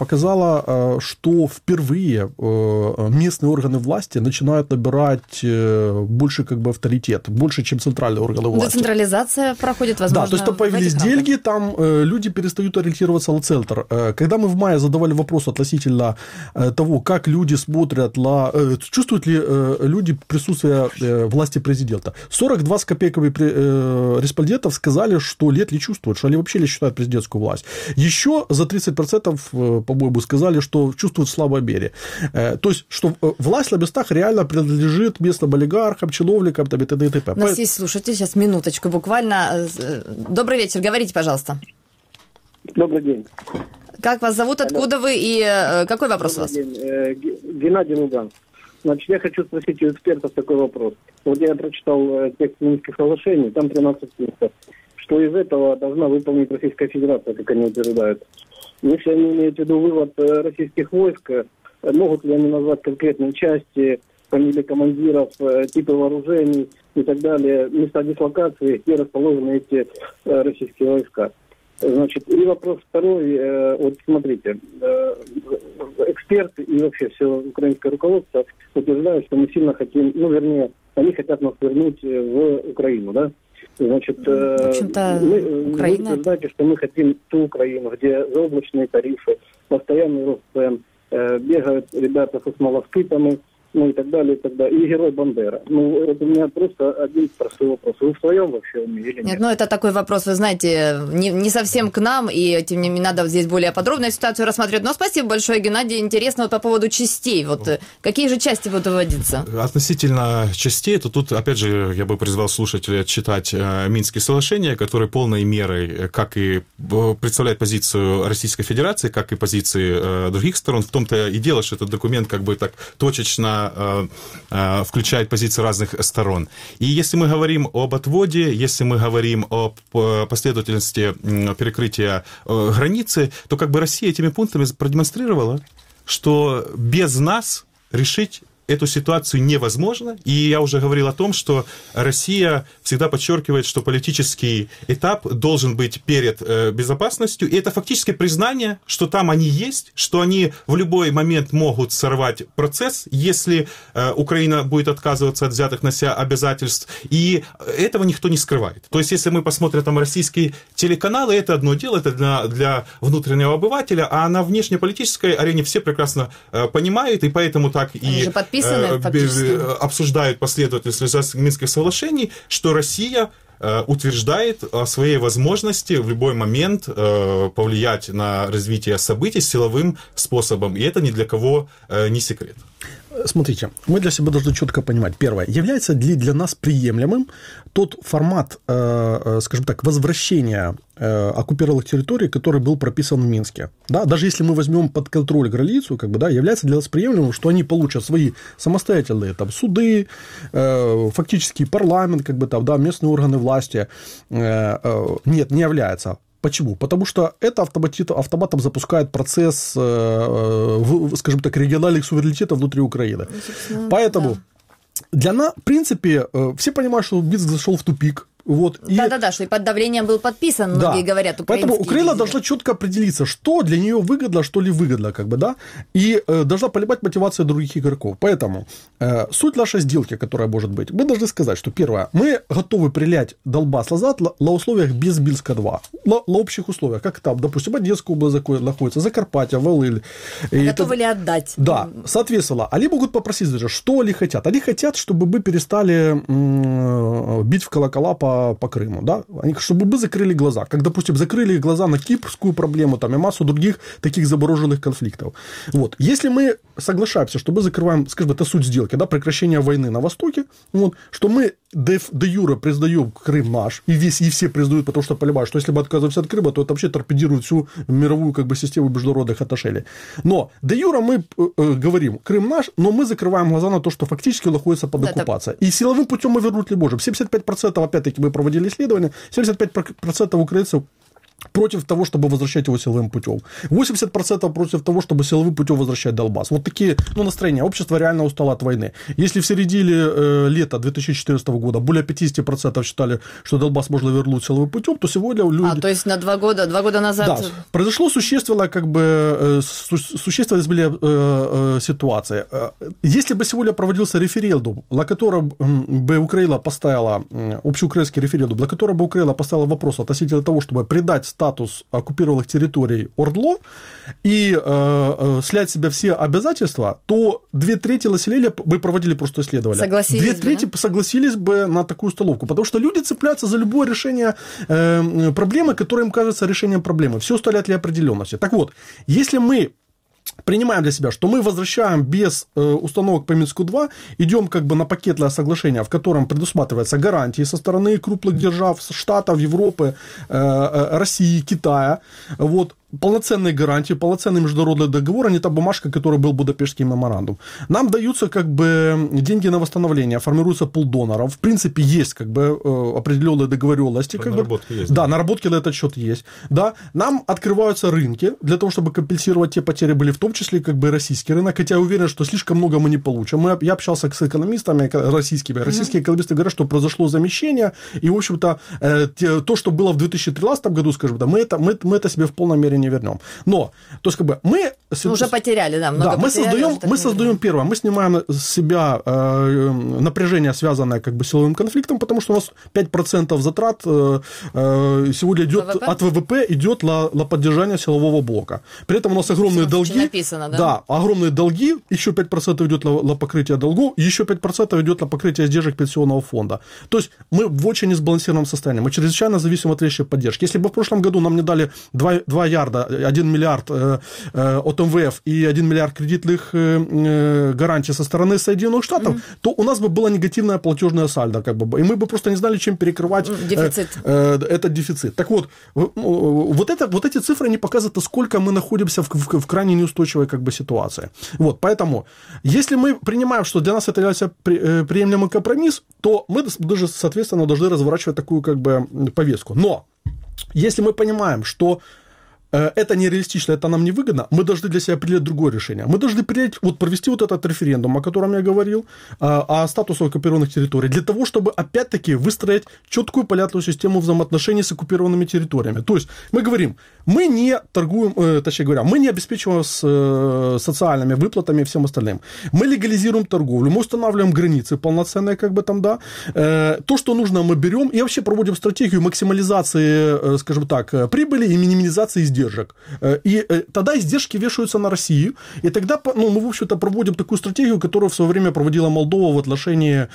что впервые местные органы власти начинают набирать больше как бы авторитет, больше, чем центральные органы власти. Децентрализация проходит, возможно, да, то есть там появились деньги, там люди перестают ориентироваться на центр. Когда мы в мае задавали вопрос относительно того, как люди смотрят чувствуют ли люди присутствие власти президента, 42 с копейками респондентов сказали, что нет, не чувствуют, что они вообще не считают президентскую власть. Еще за 30%, по-моему, сказали, что чувствуют в слабой мере. То есть, что власть на местах реально принадлежит местным олигархам, чиновникам, и т.д. и т.п. У нас есть слушатель, сейчас минуточку буквально. Добрый вечер, говорите, пожалуйста. Добрый день. Как вас зовут, откуда вы и какой вопрос у вас? Геннадий Луганск. Значит, я хочу спросить у экспертов такой вопрос. Вот я прочитал текст Минских соглашений, там 13 пунктов, что из этого должна выполнить Российская Федерация, как они утверждают. Если они имеют в виду вывод российских войск, могут ли они назвать конкретные части, фамилии командиров, типы вооружений и так далее, места дислокации, где расположены эти российские войска? Значит, и вопрос второй. Вот смотрите, эксперты и вообще все украинское руководство утверждают, что мы сильно хотим, они хотят нас вернуть в Украину, да? Значит, вы утверждаете, что мы хотим ту Украину, где заоблачные тарифы, постоянный рост цен, бегают ребята со смолоскипами, и так далее, и так далее. И герой Бандера. Это у меня просто один простой вопрос. Вы в своем вообще уме или нет? Нет, это такой вопрос, вы знаете, не совсем к нам, и тем не менее надо здесь более подробную ситуацию рассматривать. Но спасибо большое, Геннадий. Интересно по поводу частей. Какие же части будут выводиться? Относительно частей, то тут, опять же, я бы призвал слушателей читать Минские соглашения, которые полной мерой, как и представляют позицию Российской Федерации, как и позиции других сторон. В том-то и дело, что этот документ как бы так точечно включает позиции разных сторон. И если мы говорим об отводе, если мы говорим о последовательности перекрытия границы, то как бы Россия этими пунктами продемонстрировала, что без нас решить эту ситуацию невозможно. И я уже говорил о том, что Россия всегда подчеркивает, что политический этап должен быть перед безопасностью. И это фактически признание, что там они есть, что они в любой момент могут сорвать процесс, если Украина будет отказываться от взятых на себя обязательств. И этого никто не скрывает. То есть, если мы посмотрим там российские телеканалы, это одно дело, это для внутреннего обывателя, а на внешнеполитической арене все прекрасно понимают, и поэтому так и обсуждают последовательность Минских соглашений, что Россия утверждает о своей возможности в любой момент повлиять на развитие событий силовым способом. И это ни для кого не секрет. Смотрите, мы для себя должны четко понимать. Первое. Является ли для нас приемлемым тот формат, скажем так, возвращения оккупированных территорий, который был прописан в Минске? Да? Даже если мы возьмем под контроль границу, как бы, да, является для нас приемлемым, что они получат свои самостоятельные там, суды, фактически парламент, как бы, там, да, местные органы власти. Нет, не является. Почему? Потому что это автоматом запускает процесс, скажем так, региональных суверенитетов внутри Украины. Поэтому для нас, в принципе, все понимают, что Минск зашел в тупик. Вот, да, что и под давлением был подписан, многие говорят, поэтому Украина должна четко определиться, что для нее выгодно, что ли выгодно, как бы, да, и должна понимать мотивацию других игроков. Поэтому суть нашей сделки, которая может быть, мы должны сказать, что первое, мы готовы принять Донбасс назад на условиях без Минска-2, на общих условиях, как там, допустим, Одесская область находится, Закарпатье, Волынь. Готовы ли отдать? Да, соответственно, они могут попросить даже, что они хотят. Они хотят, чтобы мы перестали бить в колокола по Крыму, да, чтобы мы закрыли глаза, как, допустим, закрыли глаза на кипрскую проблему там, и массу других таких замороженных конфликтов. Вот. Если мы соглашаемся, что мы закрываем, скажем, это суть сделки, да, прекращение войны на Востоке, вот, что мы де юре признаем Крым наш, и все признают, потому что понимают, что если мы отказываемся от Крыма, то это вообще торпедирует всю мировую как бы, систему международных отношений. Но де юре мы говорим, Крым наш, но мы закрываем глаза на то, что фактически находится под оккупацией. И силовым путем мы вернуть не можем. 75% опять-таки мы проводили исследования, 75% украинцев против того, чтобы возвращать его силовым путем. 80% против того, чтобы силовым путем возвращать Донбасс. Вот такие настроения. Общество реально устало от войны. Если в середине лета 2014 года более 50% считали, что Донбасс можно вернуть силовым путем, то сегодня люди... то есть на 2 года назад... Да, произошло существенная ситуация. Если бы сегодня проводился референдум, на котором бы Украина поставила, общеукраинский референдум, на котором бы Украина поставила вопрос относительно того, чтобы придать статус оккупированных территорий ОРДЛО и снять с себя все обязательства, то 2/3 населения, мы проводили просто исследования, 2/3 согласились бы на такую установку, потому что люди цепляются за любое решение проблемы, которое им кажется решением проблемы. Все оставляет для определенности. Так вот, если мы принимаем для себя, что мы возвращаем без установок по Минску-2, идем как бы на пакетное соглашение, в котором предусматриваются гарантии со стороны крупных держав, Штатов, Европы, России, Китая, вот, полноценные гарантии, полноценный международный договор, а не та бумажка, которая был Будапештский меморандум. Нам даются как бы деньги на восстановление, формируется пул доноров. В принципе, есть как бы определенные договоренности. Как наработки бы, есть. Да, наработки на этот счет есть. Да. Нам открываются рынки для того, чтобы компенсировать те потери были, в том числе как бы российский рынок. Хотя я уверен, что слишком много мы не получим. Я общался с экономистами российскими. Российские экономисты говорят, что произошло замещение. И, в общем-то, то, что было в 2013 году, скажем, да, мы это себе в полной мере не вернем. Но, то есть, как бы, мы уже потеряли, да, много потеряли. Мы создаем первое, мы снимаем с себя напряжение, связанное как бы силовым конфликтом, потому что у нас 5% затрат сегодня идет от ВВП идет на поддержание силового блока. При этом у нас огромные долги. Написано, да? Да, огромные долги, еще 5% идет на покрытие долгов, еще 5% идет на покрытие издержек пенсионного фонда. То есть мы в очень несбалансированном состоянии. Мы чрезвычайно зависим от вещей поддержки. Если бы в прошлом году нам не дали 2 ярда, 1 миллиард от МВФ и 1 миллиард кредитных гарантий со стороны Соединенных Штатов, то у нас бы было негативное платежное сальдо, как бы, и мы бы просто не знали, чем перекрывать этот дефицит. Так вот, вот эти цифры не показывают, насколько мы находимся в крайне неустойчивой как бы, ситуации. Вот, поэтому, если мы принимаем, что для нас это является приемлемый компромисс, то мы даже, соответственно, должны разворачивать такую как бы, повестку. Но, если мы понимаем, что это нереалистично, это нам не выгодно, мы должны для себя принять другое решение. Мы должны провести вот этот референдум, о котором я говорил, о статусе оккупированных территорий, для того, чтобы, опять-таки, выстроить четкую понятную систему взаимоотношений с оккупированными территориями. То есть, мы говорим, мы не торгуем, точнее говоря, мы не обеспечиваем социальными выплатами и всем остальным. Мы легализируем торговлю, мы устанавливаем границы полноценные, как бы там, да. То, что нужно, мы берем и вообще проводим стратегию максимализации, скажем так, прибыли и минимизации издержек издержек. И тогда издержки вешаются на Россию. И тогда мы, в общем-то, проводим такую стратегию, которую в свое время проводила Молдова в отношении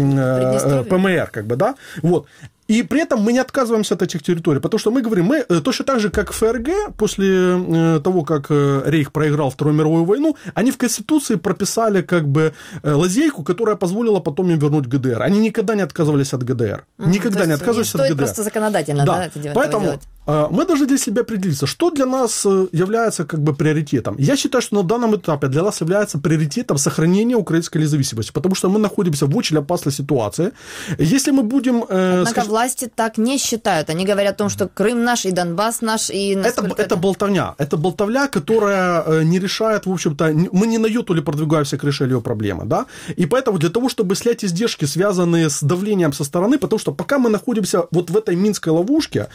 ПМР, как бы, да? Вот. И при этом мы не отказываемся от этих территорий, потому что мы говорим, мы точно так же, как ФРГ, после того, как Рейх проиграл Вторую мировую войну, они в Конституции прописали как бы лазейку, которая позволила потом им вернуть ГДР. Они никогда не отказывались от ГДР. Никогда не отказывались от ГДР. Стоит просто законодательно, да, это поэтому делать. Мы должны для себя определиться, что для нас является как бы приоритетом. Я считаю, что на данном этапе для нас является приоритетом сохранение украинской независимости, потому что мы находимся в очень опасной ситуации. Если мы будем... Однако власти так не считают. Они говорят о том, что Крым наш и Донбасс наш. И это болтовня. Это болтовня, которая не решает, в общем-то... Мы ни на йоту ли продвигаемся к решению проблемы, да? И поэтому для того, чтобы снять издержки, связанные с давлением со стороны, потому что пока мы находимся вот в этой минской ловушке,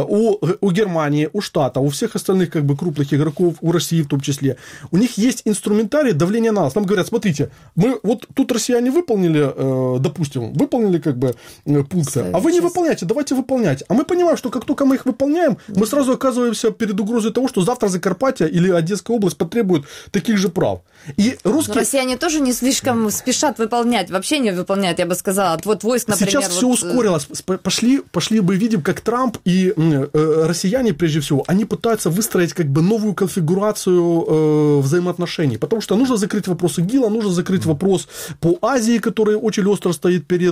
у Германии, у Штата, у всех остальных как бы крупных игроков, у России в том числе, у них есть инструментарий давления на нас. Нам говорят, смотрите, мы вот тут россияне выполнили, допустим, как бы пункты, а вы не выполняете, давайте выполнять. А мы понимаем, что как только мы их выполняем, мы сразу оказываемся перед угрозой того, что завтра Закарпатье или Одесская область потребуют таких же прав. И русские... Но россияне тоже не слишком спешат выполнять, вообще не выполняют, я бы сказала, отвод войск, например. Сейчас все ускорилось. Пошли мы видим, как Трамп и россияне, прежде всего, они пытаются выстроить как бы новую конфигурацию взаимоотношений, потому что нужно закрыть вопрос ИГИЛа, нужно закрыть вопрос по Азии, который очень остро стоит перед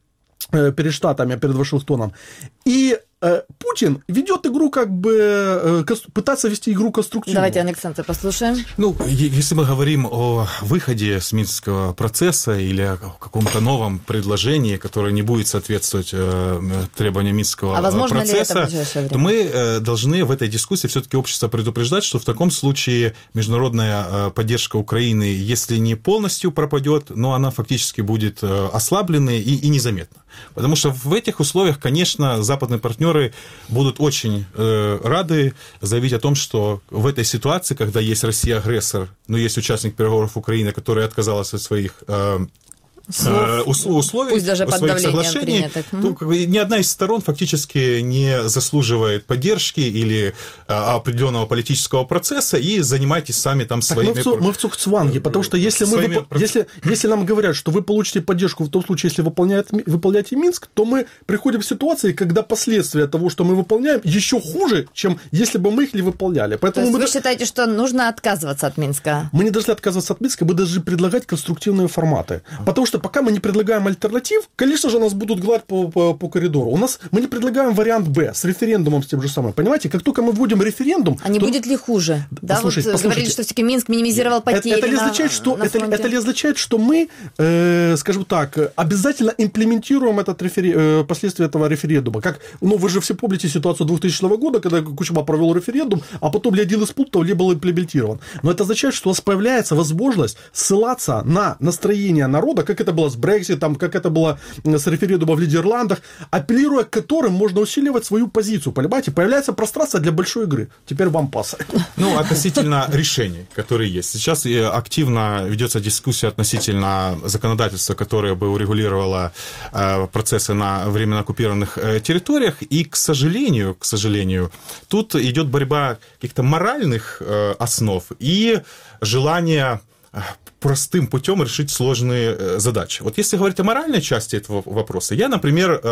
Штатами, перед Вашингтоном. И Путин ведет игру, как бы пытается вести игру конструктивно. Давайте Александра послушаем. Если мы говорим о выходе с Минского процесса или о каком-то новом предложении, которое не будет соответствовать требованиям Минского процесса, то мы должны в этой дискуссии все-таки общество предупреждать, что в таком случае международная поддержка Украины, если не полностью пропадет, но она фактически будет ослабленной и незаметна. Потому что в этих условиях, конечно, западные партнеры будут очень рады заявить о том, что в этой ситуации, когда есть Россия-агрессор, но есть участник переговоров Украины, которая отказалась от своих условий, пусть даже под своих соглашений, то ни одна из сторон фактически не заслуживает поддержки или определенного политического процесса, и занимайтесь сами там своими... Мы в цугцванге, потому что если нам говорят, что вы получите поддержку в том случае, если выполняете Минск, то мы приходим в ситуации, когда последствия того, что мы выполняем, еще хуже, чем если бы мы их не выполняли. Поэтому вы считаете, что нужно отказываться от Минска? Мы не должны отказываться от Минска, мы должны предлагать конструктивные форматы. Потому что пока мы не предлагаем альтернатив, конечно же, нас будут гладить по коридору. Мы не предлагаем вариант Б с референдумом, с тем же самым. Понимаете, как только мы вводим референдум... А не будет ли хуже? Да, послушайте. Говорили, что все-таки Минск минимизировал потери это ли означает, что мы, скажем так, обязательно имплементируем последствия этого референдума? Как, вы же все помните ситуацию 2000 года, когда Кучма провел референдум, а потом ни один из пунктов не был имплементирован. Но это означает, что у нас появляется возможность ссылаться на настроение народа, как это было с Брекситом, как это было с референдумом в Нидерландах, апеллируя к которым можно усиливать свою позицию, понимаете? Появляется пространство для большой игры. Теперь вам пас. Относительно решений, которые есть. Сейчас активно ведется дискуссия относительно законодательства, которое бы урегулировало процессы на временно оккупированных территориях, и, к сожалению, тут идет борьба каких-то моральных основ и желание простым путем решить сложные задачи. Вот если говорить о моральной части этого вопроса, я, например,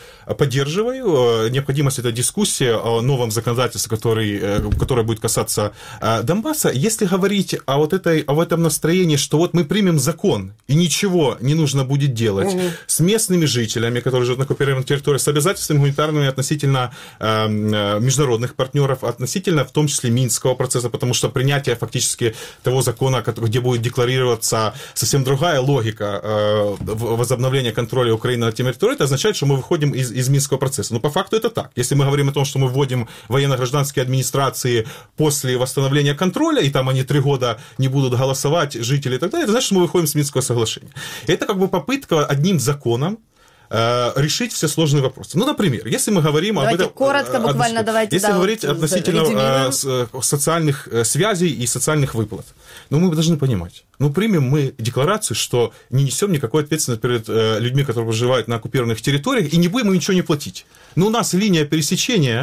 поддерживаю необходимость этой дискуссии о новом законодательстве, которое будет касаться Донбасса. Если говорить о этом настроении, что вот мы примем закон, и ничего не нужно будет делать с местными жителями, которые живут на оккупированной территории, с обязательствами гуманитарными относительно международных партнеров, относительно в том числе Минского процесса, потому что принятие фактически того закона, где будет декларироваться совсем другая логика возобновления контроля Украины над теми территориями, это означает, что мы выходим из Минского процесса. Но по факту это так. Если мы говорим о том, что мы вводим военно-гражданские администрации после восстановления контроля, и там они 3 года не будут голосовать, жители и так далее, это значит, что мы выходим с Минского соглашения. Это как бы попытка одним законом решить все сложные вопросы. Например, если мы говорим об этом... Коротко, буквально давайте. Если говорить относительно социальных связей и социальных выплат, мы должны понимать, примем мы декларацию, что не несем никакой ответственности перед людьми, которые проживают на оккупированных территориях, и не будем им ничего не платить. Но у нас линия пересечения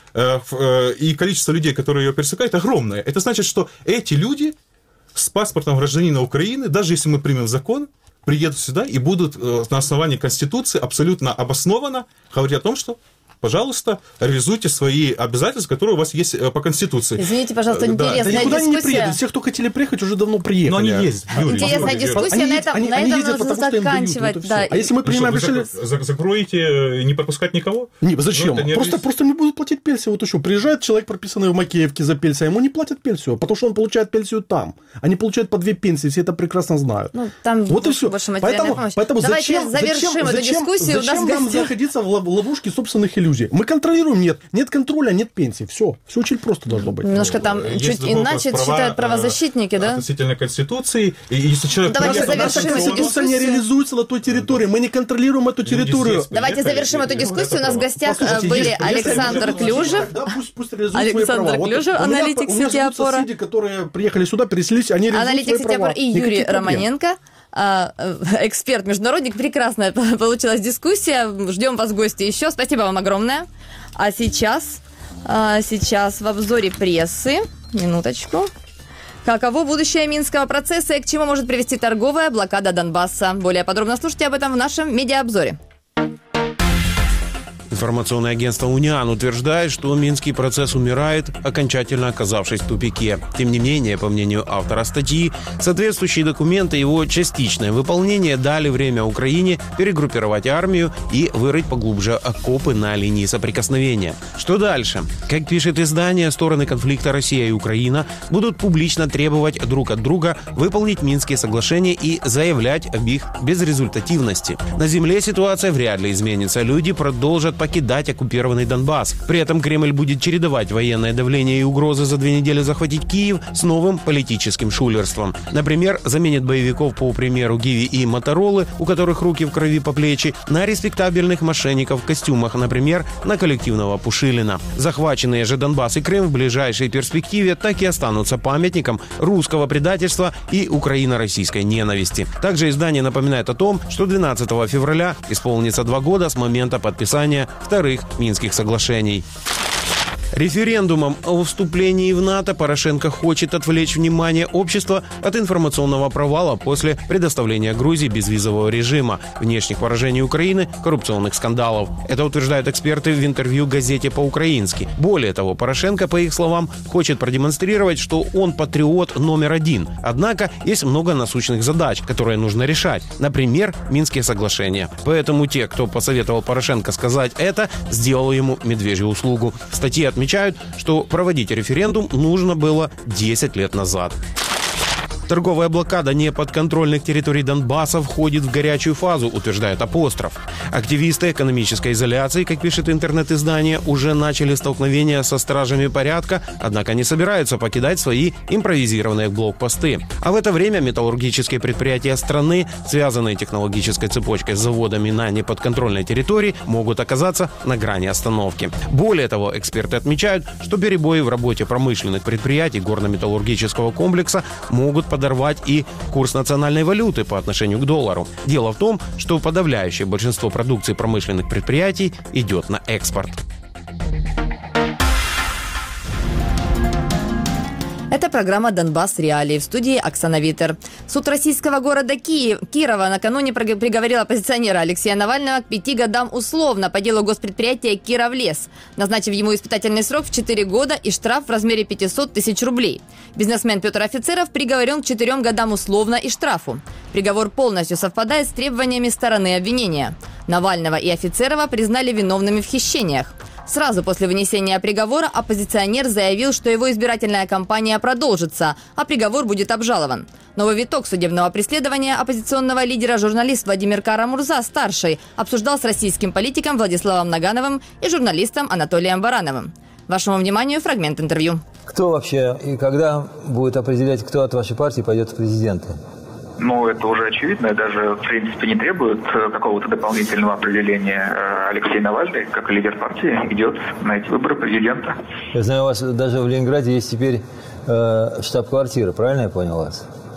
и количество людей, которые ее пересекают, огромное. Это значит, что эти люди с паспортом гражданина Украины, даже если мы примем закон, приедут сюда и будут на основании Конституции абсолютно обоснованно говорить о том, что пожалуйста, реализуйте свои обязательства, которые у вас есть по Конституции. Извините, пожалуйста, интересная да никуда дискуссия. Они не приедут. Все, кто хотели приехать, уже давно приехали. Но они ездят. Интересная дискуссия. На этом нужно заканчивать. Да. А если мы принимаем решение... Закроете, не пропускать никого? Не, зачем? Просто не будут платить пенсию. Вот еще приезжает человек, прописанный в Макеевке за пенсию, ему не платят пенсию, потому что он получает пенсию там. Они получают по 2 пенсии, все это прекрасно знают. Ну, там вот и все. Поэтому давайте завершим эту дискуссию. Зачем нам находиться в ловушке собственных иллюзий? Мы контролируем, нет контроля, нет пенсии. Все очень просто должно быть. Немножко там чуть иначе считают правозащитники, да? Относительно Конституции. И если человек... Давайте завершим эту Конституция не реализуется на той территории. Мы не контролируем эту территорию. Давайте завершим эту дискуссию. У нас в гостях были Александр Клюжев. Александр Клюжев, аналитик сети «Опора». Соседи, которые приехали сюда, переселились, они реализуют свои права. Аналитик сети «Опора» и Юрий Романенко. Эксперт-международник. Прекрасная получилась дискуссия. Ждем вас в гости еще. Спасибо вам огромное. А сейчас в обзоре прессы, минуточку, каково будущее Минского процесса и к чему может привести торговая блокада Донбасса. Более подробно слушайте об этом в нашем медиаобзоре. Информационное агентство «Униан» утверждает, что Минский процесс умирает, окончательно оказавшись в тупике. Тем не менее, по мнению автора статьи, соответствующие документы и его частичное выполнение дали время Украине перегруппировать армию и вырыть поглубже окопы на линии соприкосновения. Что дальше? Как пишет издание, стороны конфликта Россия и Украина будут публично требовать друг от друга выполнить Минские соглашения и заявлять об их безрезультативности. На земле ситуация вряд ли изменится. Люди продолжат покидать оккупированный Донбасс. При этом Кремль будет чередовать военное давление и угрозы за 2 недели захватить Киев с новым политическим шулерством. Например, заменит боевиков по примеру Гиви и Моторолы, у которых руки в крови по плечи, на респектабельных мошенников в костюмах, например, на коллективного Пушилина. Захваченные же Донбасс и Крым в ближайшей перспективе так и останутся памятником русского предательства и украино-российской ненависти. Также издание напоминает о том, что 12 февраля исполнится 2 года с момента подписания вторых Минских соглашений. Референдумом о вступлении в НАТО Порошенко хочет отвлечь внимание общества от информационного провала после предоставления Грузии безвизового режима, внешних поражений Украины, коррупционных скандалов. Это утверждают эксперты в интервью газете по-украински. Более того, Порошенко, по их словам, хочет продемонстрировать, что он патриот номер 1. Однако есть много насущных задач, которые нужно решать. Например, Минские соглашения. Поэтому те, кто посоветовал Порошенко сказать это, сделал ему медвежью услугу. В статье отмечают, что проводить референдум нужно было 10 лет назад. Торговая блокада неподконтрольных территорий Донбасса входит в горячую фазу, утверждает Апостроф. Активисты экономической изоляции, как пишет интернет-издание, уже начали столкновения со стражами порядка, однако не собираются покидать свои импровизированные блокпосты. А в это время металлургические предприятия страны, связанные технологической цепочкой с заводами на неподконтрольной территории, могут оказаться на грани остановки. Более того, эксперты отмечают, что перебои в работе промышленных предприятий горно-металлургического комплекса могут подорвать и курс национальной валюты по отношению к доллару. Дело в том, что подавляющее большинство продукции промышленных предприятий идет на экспорт. Это программа «Донбасс. Реалии». В студии Оксана Витер. Суд российского города Кирова накануне приговорил оппозиционера Алексея Навального к 5 годам условно по делу госпредприятия «Кировлес», назначив ему испытательный срок в 4 года и штраф в размере 500 тысяч рублей. Бизнесмен Петр Офицеров приговорен к 4 годам условно и штрафу. Приговор полностью совпадает с требованиями стороны обвинения. Навального и Офицерова признали виновными в хищениях. Сразу после вынесения приговора оппозиционер заявил, что его избирательная кампания продолжится, а приговор будет обжалован. Новый виток судебного преследования оппозиционного лидера журналист Владимир Кара-Мурза-старший обсуждал с российским политиком Владиславом Нагановым и журналистом Анатолием Барановым. Вашему вниманию фрагмент интервью. Кто вообще и когда будет определять, кто от вашей партии пойдет в президенты? Ну, это уже очевидно, и даже, в принципе, не требует какого-то дополнительного определения. Алексей Навальный, как лидер партии, идет на эти выборы президента. Я знаю, у вас даже в Ленинграде есть теперь штаб-квартира, правильно я понял вас?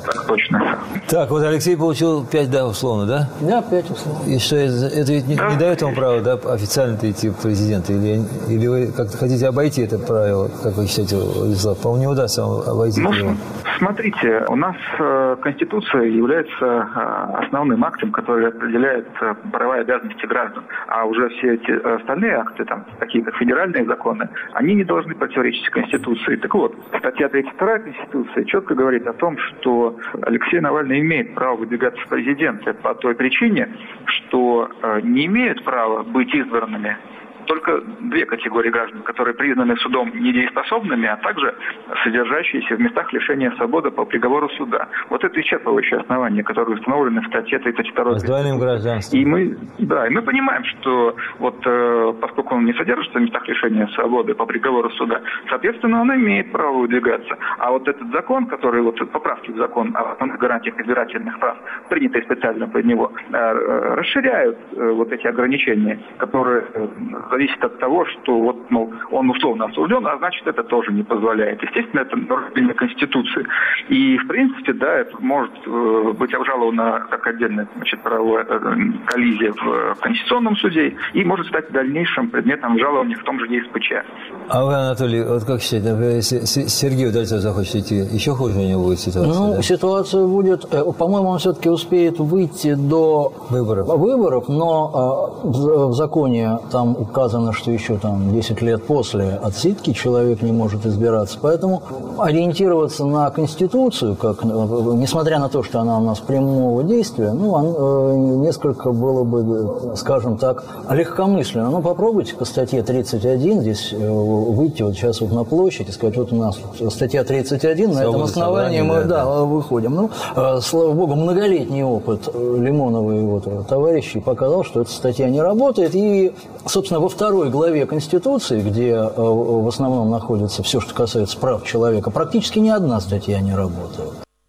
Так точно. Так, вот Алексей получил 5, да, условно, да? Да, 5 условно. И что, это ведь не дает вам права, да, официально-то идти в президенты? Или вы как-то хотите обойти это правило, как вы считаете, Владислав? По-моему, не удастся вам обойти его. Смотрите, у нас Конституция является основным актом, который определяет права и обязанности граждан. А уже все эти остальные акты, там, такие как федеральные законы, они не должны противоречить Конституции. Так вот, статья 32 Конституции четко говорит о том, что Алексей Навальный имеет право выдвигаться в президенты по той причине, что не имеют права быть избранными только 2 категории граждан, которые признаны судом недееспособными, а также содержащиеся в местах лишения свободы по приговору суда. Вот это исчерпывающее основание, которое установлено в статье 32. С двойным гражданством. И мы понимаем, что вот поскольку он не содержится в местах лишения свободы по приговору суда, соответственно, он имеет право выдвигаться. А вот этот закон, который, вот поправки в закон о основных гарантиях избирательных прав, принятые специально под него, расширяют вот эти ограничения, которые зависит от того, что вот, мол, он условно осужден, а значит, это тоже не позволяет. Естественно, это нарушение Конституции. И, в принципе, да, это может быть обжаловано как отдельная, значит, правовая коллизия в Конституционном суде и может стать дальнейшим предметом обжалования в том же ЕСПЧ. А вы, Анатолий, вот как считаете, например, если Сергей Удальцов захочет идти, еще хуже у него будет ситуация? Ну, да? Ситуация будет, по-моему, он все-таки успеет выйти до выборов, но в законе там указано, что еще там 10 лет после отсидки человек не может избираться. Поэтому ориентироваться на Конституцию, как, несмотря на то, что она у нас прямого действия, несколько было бы, скажем так, легкомысленно. Ну, попробуйте по статье 31 здесь выйти вот сейчас вот на площадь и сказать, вот у нас статья 31, на этом основании мы выходим. Ну, слава богу, многолетний опыт Лимонова и его товарищей показал, что эта статья не работает. И, собственно, во второй главе Конституции, где в основном находится все, что касается прав человека, практически ни одна статья не работает.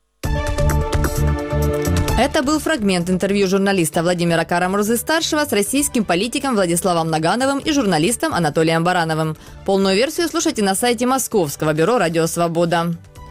Это был фрагмент интервью журналиста Владимира Карамурзы-старшего с российским политиком Владиславом Нагановым и журналистом Анатолием Барановым. Полную версию слушайте на сайте Московского бюро «Радио Свобода».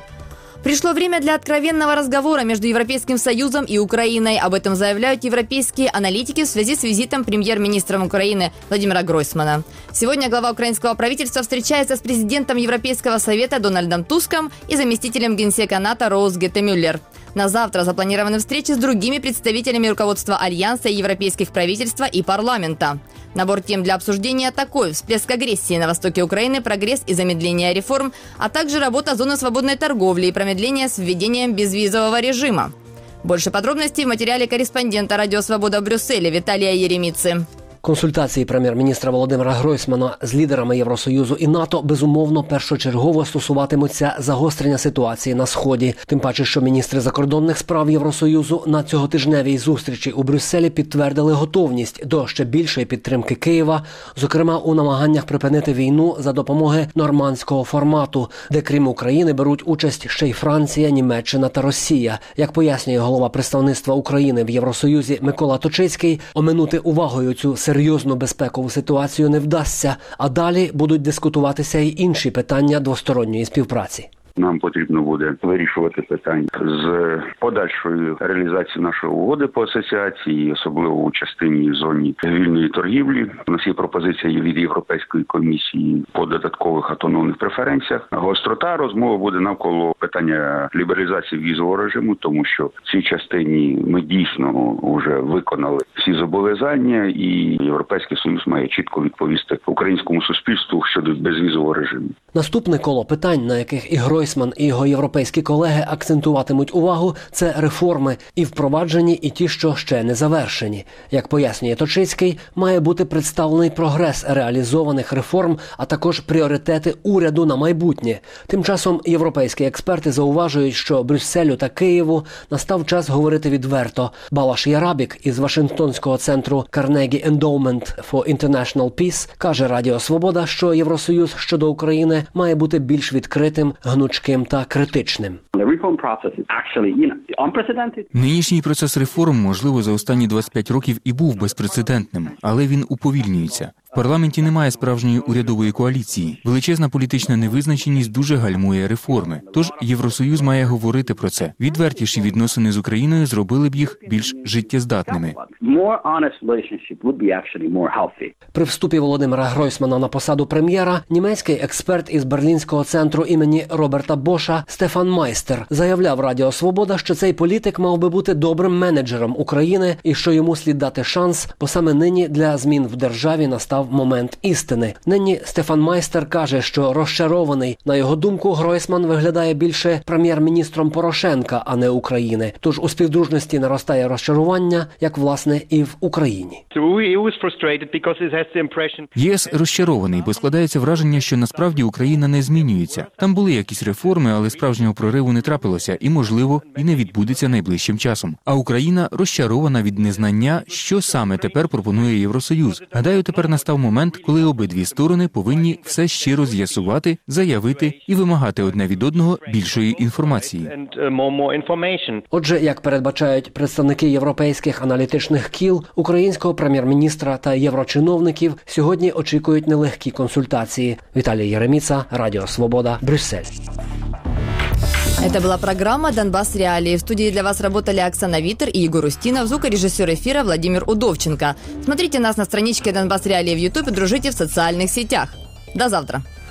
Пришло время для откровенного разговора между Европейским Союзом и Украиной. Об этом заявляют европейские аналитики в связи с визитом премьер-министра Украины Владимира Гройсмана. Сегодня глава украинского правительства встречается с президентом Европейского совета Дональдом Туском и заместителем генсека НАТО Роуз Гетте-Мюллер. На завтра запланированы встречи с другими представителями руководства Альянса и европейских правительства и парламента. Набор тем для обсуждения такой: всплеск агрессии на востоке Украины, прогресс и замедление реформ, а также работа зоны свободной торговли и промедление с введением безвизового режима. Больше подробностей в материале корреспондента «Радио Свобода» в Брюсселе Віталія Єреміци. Консультації прем'єр-міністра Володимира Гройсмана з лідерами Євросоюзу і НАТО безумовно першочергово стосуватимуться загострення ситуації на Сході. Тим паче, що міністри закордонних справ Євросоюзу на цьоготижневій зустрічі у Брюсселі підтвердили готовність до ще більшої підтримки Києва, зокрема у намаганнях припинити війну за допомоги нормандського формату, де крім України беруть участь ще й Франція, Німеччина та Росія. Як пояснює голова представництва України в Євросоюзі Микола Точицький, оминути увагою цю серйозну безпекову ситуацію не вдасться, а далі будуть дискутуватися й інші питання двосторонньої співпраці. Нам потрібно буде вирішувати питання з подальшою реалізацією нашої угоди по асоціації, особливо у частині зоні вільної торгівлі. У нас є пропозиція від Європейської комісії по додаткових автономних преференціях. Гострота розмови буде навколо питання лібералізації візового режиму, тому що в цій частині ми дійсно вже виконали всі зобов'язання, і Європейський Союз має чітко відповісти українському суспільству щодо безвізового режиму. Наступне коло питань, на яких і Гройсман, і його європейські колеги акцентуватимуть увагу, це реформи і впроваджені, і ті, що ще не завершені. Як пояснює Точицький, має бути представлений прогрес реалізованих реформ, а також пріоритети уряду на майбутнє. Тим часом європейські експерти зауважують, що Брюсселю та Києву настав час говорити відверто. Балаш Ярабік із Вашингтонського центру Carnegie Endowment for International Peace каже Радіо Свобода, що Євросоюз щодо України має бути більш відкритим, гнучким та критичним. Нинішній процес реформ, можливо, за останні 25 років і був безпрецедентним, але він уповільнюється. В парламенті немає справжньої урядової коаліції. Величезна політична невизначеність дуже гальмує реформи. Тож Євросоюз має говорити про це. Відвертіші відносини з Україною зробили б їх більш життєздатними. При вступі Володимира Гройсмана на посаду прем'єра німецький експерт із Берлінського центру імені Роберта Боша Стефан Майстер заявляв Радіо Свобода, що цей політик мав би бути добрим менеджером України і що йому слід дати шанс, бо саме нині для змін в державі настав момент істини. Нині Стефан Майстер каже, що розчарований. На його думку, Гройсман виглядає більше прем'єр-міністром Порошенка, а не України. Тож у співдружності наростає розчарування, як власне і в Україні. ЄС розчарований, бо складається враження, що насправді Україна не змінюється. Там були якісь реформи, але справжнього прориву не трапилося і, можливо, і не відбудеться найближчим часом. А Україна розчарована від незнання, що саме тепер пропонує Євросоюз. Гадаю, тепер настав момент, коли обидві сторони повинні все щиро з'ясувати, заявити і вимагати одне від одного більшої інформації. Отже, як передбачають представники європейських аналітичних кіл, українського прем'єр-міністра та єврочиновників сьогодні очікують нелегкі консультації. Віталій Єреміца, Радіо Свобода, Брюссель. Это была программа «Донбасс Реалии». В студии для вас работали Оксана Витер и Егор Устинов, звукорежиссер эфира Владимир Удовченко. Смотрите нас на страничке «Донбасс Реалии» в YouTube и дружите в социальных сетях. До завтра.